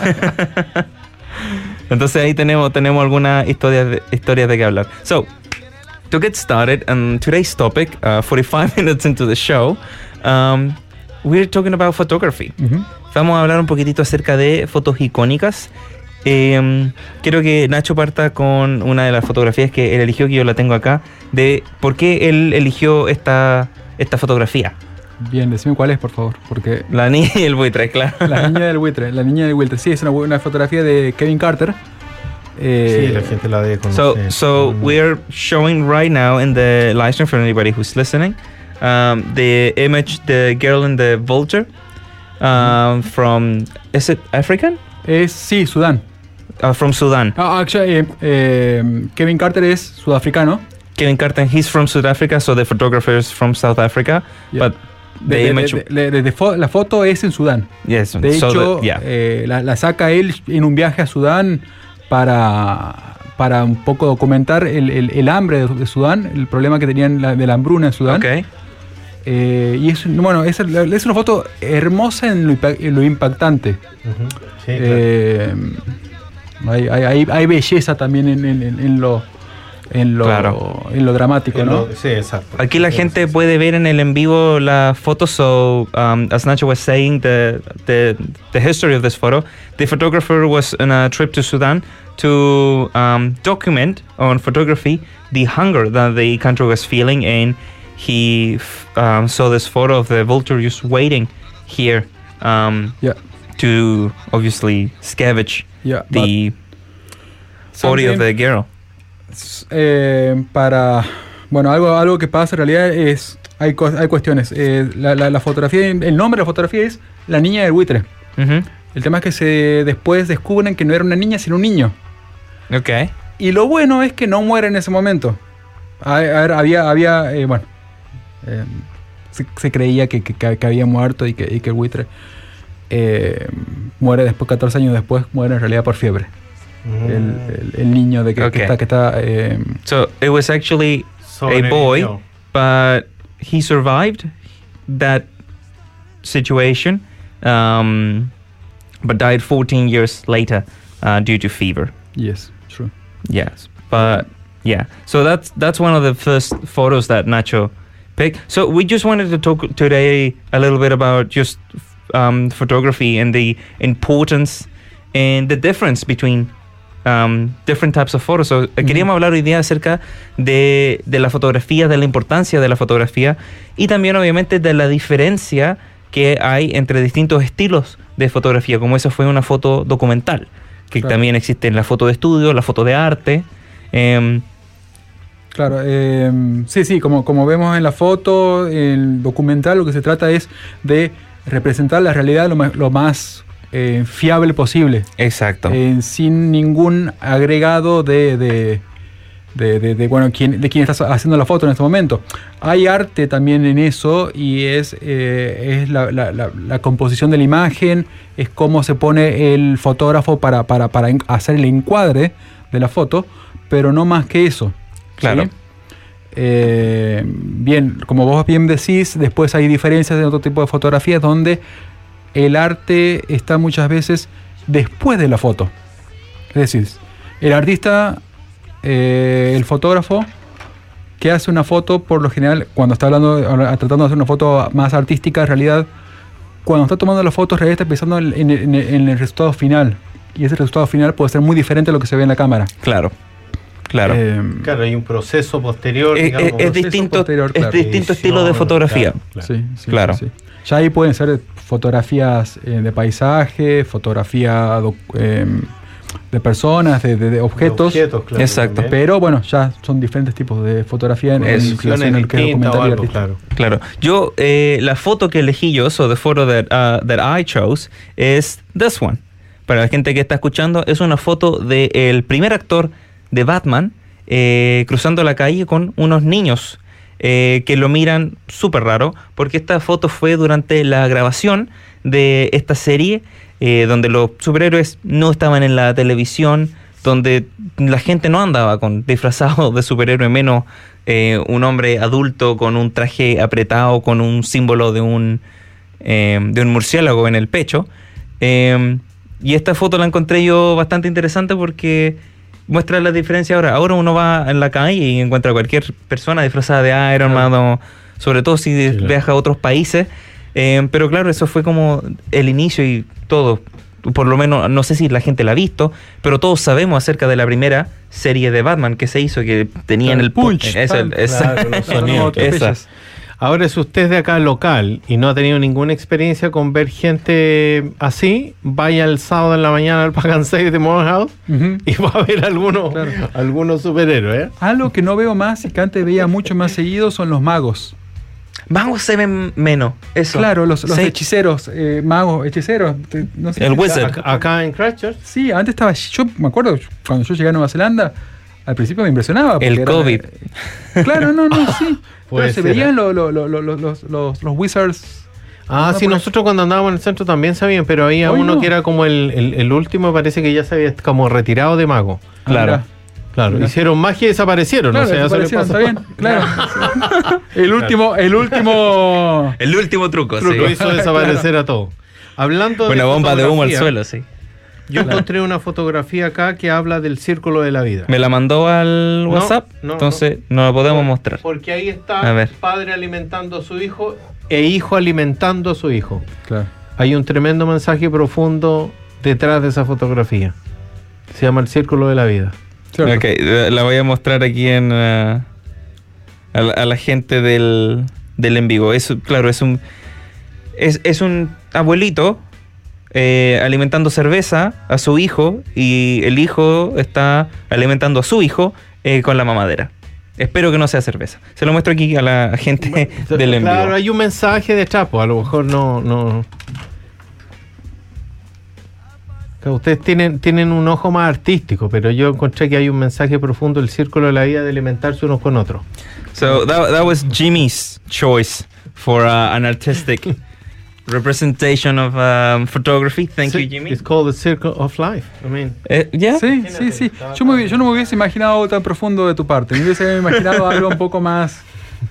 entonces ahí tenemos, tenemos algunas historias de, historias de qué hablar. So, to get started, on today's topic, uh, forty-five minutes into the show, um, we're talking about photography. Ujú. Vamos a hablar un poquitito acerca de fotos icónicas. Eh, quiero que Nacho parta con una de las fotografías que él eligió, que yo la tengo acá, de por qué él eligió esta, esta fotografía. Bien, decime cuál es, por favor, porque La niña y el buitre, claro. la niña del buitre, la niña del buitre, sí, es una, una fotografía de Kevin Carter. Eh, Sí, la gente la debe So, conocer. so Mm. we're showing right now in the live stream for anybody who's listening, um, the image, the girl in the vulture, um, from, is it African? Es, sí, Sudán. Uh, from Sudan. Ah, actually, eh, eh, Kevin Carter es sudafricano. Kevin Carter, he's from South Africa, so the photographer is from South Africa, Yeah. but De, the de- image, de- de- de- de fo- la foto es en Sudán. yes, De so hecho, the- yeah. eh, la, la saca él en un viaje a Sudán para, para un poco documentar el, el- el hambre de, de Sudán, el problema que tenían la- de la hambruna en Sudán. Okay. Eh, y es, bueno, es, es una foto hermosa en lo, impa- en lo impactante. Ujú. Sí, claro. Eh, hay, hay- hay- hay belleza también en, en- en- en lo, en, lo, Claro. en lo dramático, ¿no? Lo- Sí, exacto. Aquí la Sí, gente sí, puede ver en el en vivo la foto. So, um, as Nacho was saying, the, the the history of this photo, the photographer was on a trip to Sudan to um, document on photography the hunger that the country was feeling, and he f- um, saw this photo of the vulture just waiting here um, Yeah. to obviously scavenge Yeah, the body of something- the girl. Eh, para bueno algo algo que pasa en realidad es hay, cu- hay cuestiones. Eh, la, la- la fotografía, el nombre de la fotografía es La niña del buitre. Mhm. El tema es que se después descubren que no era una niña sino un niño. Okay. Y lo bueno es que no muere en ese momento. A, a ver, había había eh, bueno eh, se, se creía que, que- que había muerto y que, y que el buitre eh, muere después, catorce años después, muere en realidad por fiebre. Mm. El, el- el niño de que, Ok. que está, que está eh, So it was actually a boy, Sobrevivió. but he survived that situation, um, but died fourteen years later uh, due to fever. yes, true. Yes, but yeah. So that's that's one of the first photos that Nacho picked. So we just wanted to talk today a little bit about just um, photography and the importance and the difference between um, different types of photos. So, eh, queríamos hablar hoy día acerca de, de la fotografía, de la importancia de la fotografía y también obviamente de la diferencia que hay entre distintos estilos de fotografía, como esa fue una foto documental, que Claro. también existe en la foto de estudio, la foto de arte. em, Claro, eh, sí, sí, como, como vemos en la foto, el documental lo que se trata es de representar la realidad lo, ma- lo más eh, fiable posible, exacto. eh, sin ningún agregado de, de, de, de- de, bueno, quién, de quién está haciendo la foto en este momento. Hay arte también en eso y es, eh, es la, la- la- la composición de la imagen, es cómo se pone el fotógrafo para, para, para en- hacer el encuadre de la foto, pero no más que eso. Claro. ¿sí? Eh, bien, como vos bien decís, después hay diferencias en otro tipo de fotografías donde el arte está muchas veces después de la foto. Es decir, el artista, eh, el fotógrafo, que hace una foto, por lo general, cuando está hablando, tratando de hacer una foto más artística, en realidad, cuando está tomando la foto, en realidad está pensando en, en- en- en el resultado final. Y ese resultado final puede ser muy diferente a lo que se ve en la cámara. Claro. Claro. Eh, Claro, hay un proceso posterior. Eh, digamos, eh, es proceso distinto, posterior, es claro. distinto estilo de Edición, fotografía. claro, claro. Sí, sí, Claro. sí, sí. Ya ahí pueden ser fotografías eh, de paisaje, fotografía doc- eh, de personas, de, de- de objetos. De objetos, claro, Exacto. también. Pero bueno, ya son diferentes tipos de fotografía en, en Es- relación al que es distintas o documental y algo, artístico. claro. Claro. Yo, eh, la foto que elegí yo, so the photo that, uh, that I chose, is this one. Para la gente que está escuchando, es una foto del primer actor de Batman eh, cruzando la calle con unos niños eh, que lo miran súper raro, porque esta foto fue durante la grabación de esta serie, eh, donde los superhéroes no estaban en la televisión, donde la gente no andaba con disfrazado de superhéroe, menos eh, un hombre adulto con un traje apretado, con un símbolo de un, eh, de un murciélago en el pecho. Eh, y esta foto la encontré yo bastante interesante porque muestra la diferencia ahora. Ahora uno va en la calle y encuentra a cualquier persona disfrazada de Iron Man, o, sobre todo si sí, viaja claro. a otros países. Eh, pero claro, eso fue como el inicio y todo. Por lo menos, no sé si la gente la ha visto, pero todos sabemos acerca de la primera serie de Batman que se hizo, que tenía en el punch. Es el, esa, claro, los sonidos. Esas. Ahora, si usted es de acá local y no ha tenido ninguna experiencia con ver gente así, vaya el sábado en la mañana al Pagan seis de Modern House uh-huh. y va a ver algunos, claro. algunos superhéroes. ¿eh? Algo que no veo más y que antes veía mucho más seguido son los magos. Magos se ven menos, eso. Claro, los, los sí. hechiceros, eh, magos, hechiceros. No sé el si wizard. Acá, acá en Christchurch. Sí, antes estaba. Yo me acuerdo cuando yo llegué a Nueva Zelanda, al principio me impresionaba. El COVID. Era, claro, no, no, sí. Pero se ser, veían ¿eh? lo, lo, lo, lo, los, los, los, los wizards. Ah, sí, nosotros cuando andábamos en el centro también sabían, pero había Hoy uno no. que era como el, el, el último, parece que ya se había como retirado de mago. Claro. Ah, Claro, Mira. hicieron magia y desaparecieron. Claro, o sea, desaparecieron, está bien, claro. el último, el último... el último truco, truco sí. hizo desaparecer claro. a todo. Hablando Una de bomba de humo al suelo, sí. Yo claro. encontré una fotografía acá que habla del círculo de la vida. ¿Me la mandó al no, WhatsApp? No, Entonces no, no la podemos por, mostrar. Porque ahí está padre alimentando a su hijo e hijo alimentando a su hijo. Claro. Hay un tremendo mensaje profundo detrás de esa fotografía. Se llama el círculo de la vida. Ok, la voy a mostrar aquí en uh, a, la, a la gente del, del en vivo. Es, claro, es un es, es un abuelito eh, alimentando cerveza a su hijo y el hijo está alimentando a su hijo eh, con la mamadera. Espero que no sea cerveza. Se lo muestro aquí a la gente bueno, del en vivo. Claro, hay un mensaje detrás, pues a lo mejor no... no... Ustedes tienen, tienen un ojo más artístico, pero yo encontré que hay un mensaje profundo, el círculo de la vida de alimentarse unos con otros. So that, that was Jimmy's choice for uh, an artistic representation of um, photography. Thank sí, you, Jimmy. It's called the circle of life. I mean, eh, yeah. Sí, sí, sí. Yo, me, yo no me hubiese imaginado algo tan profundo de tu parte. Me hubiese imaginado algo un poco más...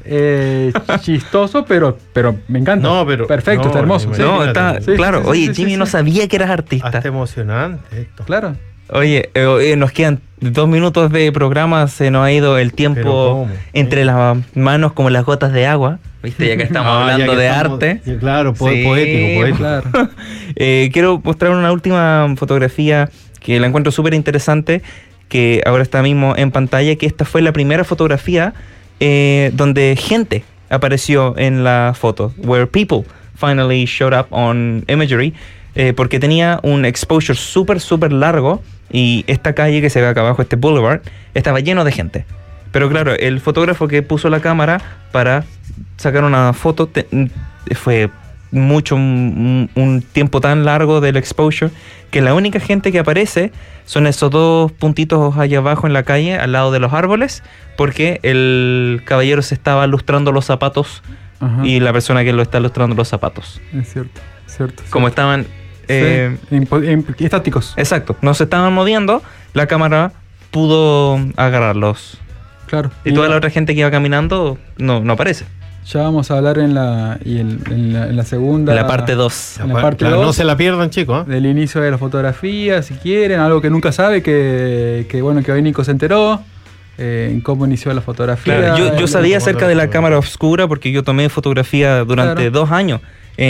Eh, chistoso, pero pero me encanta. No, pero perfecto, no, está hermoso. Sí, no, está sí, claro. Sí, sí, Oye, sí, Jimmy sí, no sí. sabía que eras artista. Hasta emocionante esto. Claro. Oye, eh, nos quedan dos minutos de programa, se nos ha ido el tiempo entre las manos como las gotas de agua. Viste, ya que estamos ah, hablando que de estamos, arte. Sí, claro, po sí, poético, poético. Claro. eh, quiero mostrar una última fotografía que la encuentro súper interesante, que ahora está mismo en pantalla, que esta fue la primera fotografía Eh, donde gente apareció en la foto, where people finally showed up on imagery, eh, porque tenía un exposure súper, súper largo y esta calle que se ve acá abajo, este boulevard, estaba lleno de gente. Pero claro, el fotógrafo que puso la cámara para sacar una foto te, fue mucho, un, un tiempo tan largo del exposure que la única gente que aparece son esos dos puntitos allá abajo en la calle, al lado de los árboles, porque el caballero se estaba lustrando los zapatos. Ajá. Y la persona que lo está lustrando los zapatos. Es cierto, cierto. Como cierto. estaban... Eh, sí, impo- imp- estáticos. Exacto, no se estaban moviendo, la cámara pudo agarrarlos. Claro. Y, y toda la otra gente que iba caminando no, no aparece. Ya vamos a hablar en la, y en, en la, en la segunda... En la parte dos. En la parte dos. No se la pierdan, chicos. ¿eh? Del inicio de la fotografía, si quieren. Algo que nunca sabe, que, que bueno, que hoy Nico se enteró. Eh, en cómo inició la fotografía. Claro, yo, yo sabía acerca de la cámara oscura porque yo tomé fotografía durante claro. dos años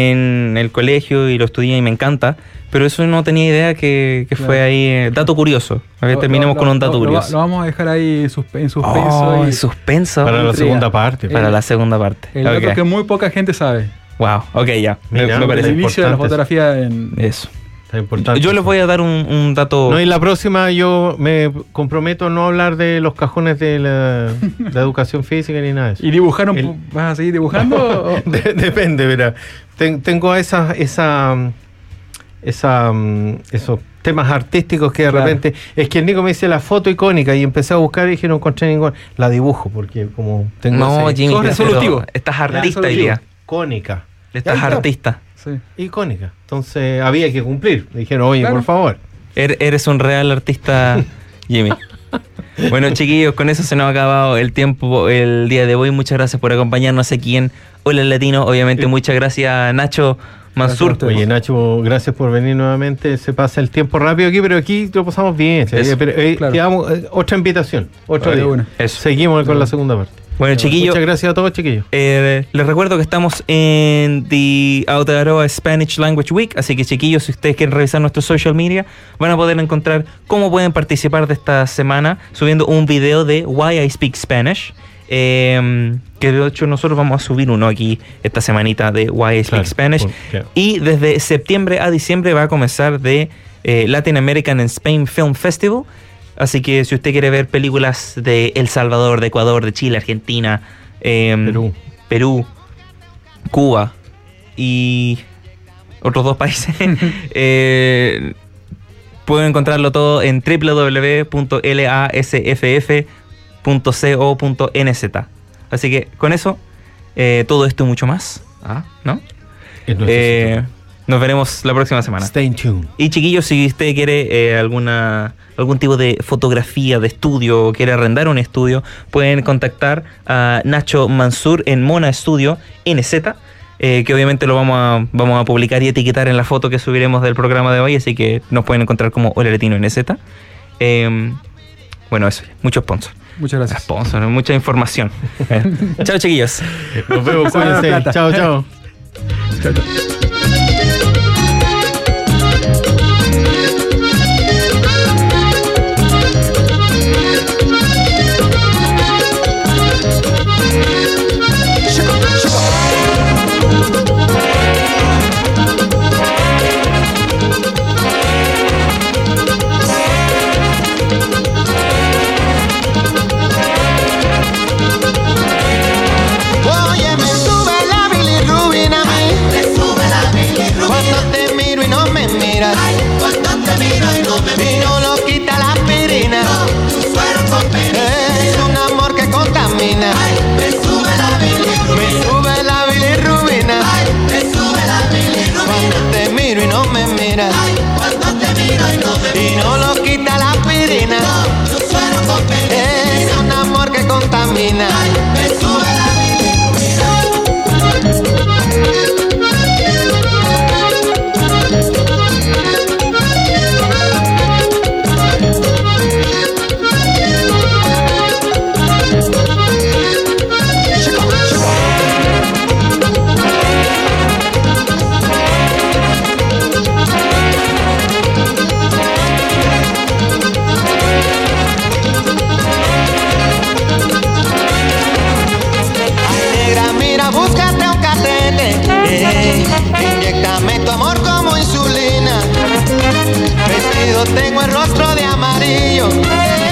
en el colegio y lo estudié y me encanta. Pero eso no tenía idea que, que claro. fue ahí. Eh, dato curioso. A ver, lo, terminemos lo, con un dato lo, curioso. Lo, lo vamos a dejar ahí en, suspe, en suspenso. Oh, y, en suspenso. Para la segunda parte. Para eh, la segunda parte. El okay. dato que muy poca gente sabe. Wow, ok, ya. Mira, me, me parece el inicio de la fotografía en... Eso. Está importante. Yo les voy a dar un, un dato... No, y la próxima yo me comprometo a no hablar de los cajones de la, la educación física ni nada de eso. ¿Y dibujar? El... ¿Vas a seguir dibujando? de, depende, verá. Ten, tengo esa, esa, esa, esos temas artísticos que de claro. repente... Es que el Nico me dice la foto icónica y empecé a buscar y dije no encontré ninguna. La dibujo porque como tengo... No, ese... Jimmy, sos resolutivo. Estás artista hoy día. Icónica. Estás artista. Sí. Icónica. Entonces había que cumplir. Me dijeron, oye, claro. por favor. Eres un real artista Jimmy. Bueno, chiquillos, con eso se nos ha acabado el tiempo el día de hoy. Muchas gracias por acompañarnos aquí en Hola Latino. Obviamente, sí. Muchas gracias, Nacho Mansur. Oye, Nacho, gracias por venir nuevamente. Se pasa el tiempo rápido aquí, pero aquí lo pasamos bien. Pero, eh, claro. Digamos, eh, otra invitación, otro día. Bueno. Seguimos con la segunda parte. Bueno, chiquillos. Muchas gracias a todos, chiquillos. Eh, les recuerdo que estamos en The Aotearoa Spanish Language Week, así que, chiquillos, si ustedes quieren revisar nuestros social media, van a poder encontrar cómo pueden participar de esta semana subiendo un video de Why I Speak Spanish. Eh, que de hecho nosotros vamos a subir uno aquí esta semanita de Why I Speak claro, Spanish. Por, claro. Y desde septiembre a diciembre va a comenzar de eh, Latin American and Spain Film Festival. Así que si usted quiere ver películas de El Salvador, de Ecuador, de Chile, Argentina, eh, Perú. Perú, Cuba y otros dos países, eh, pueden encontrarlo todo en doble u doble u doble u punto lasff punto co punto n z. Así que con eso, eh, todo esto y mucho más, ah, ¿no? Eh, nos veremos la próxima semana. Stay tuned. Y chiquillos, si usted quiere eh, alguna algún tipo de fotografía de estudio o quiere arrendar un estudio, pueden contactar a Nacho Mansur en Mona Studio N Z, eh, que obviamente lo vamos a, vamos a publicar y etiquetar en la foto que subiremos del programa de hoy, así que nos pueden encontrar como Hola Latino N Z. Eh, bueno, eso, muchos sponsors. Muchas gracias. Sponsor, mucha información. Eh. Chao, chiquillos. Nos vemos, cuídense. Chao, chao. Chao, chao. Y no lo quita la aspirina. Es un amor que contamina. Me sube la tengo el rostro de amarillo.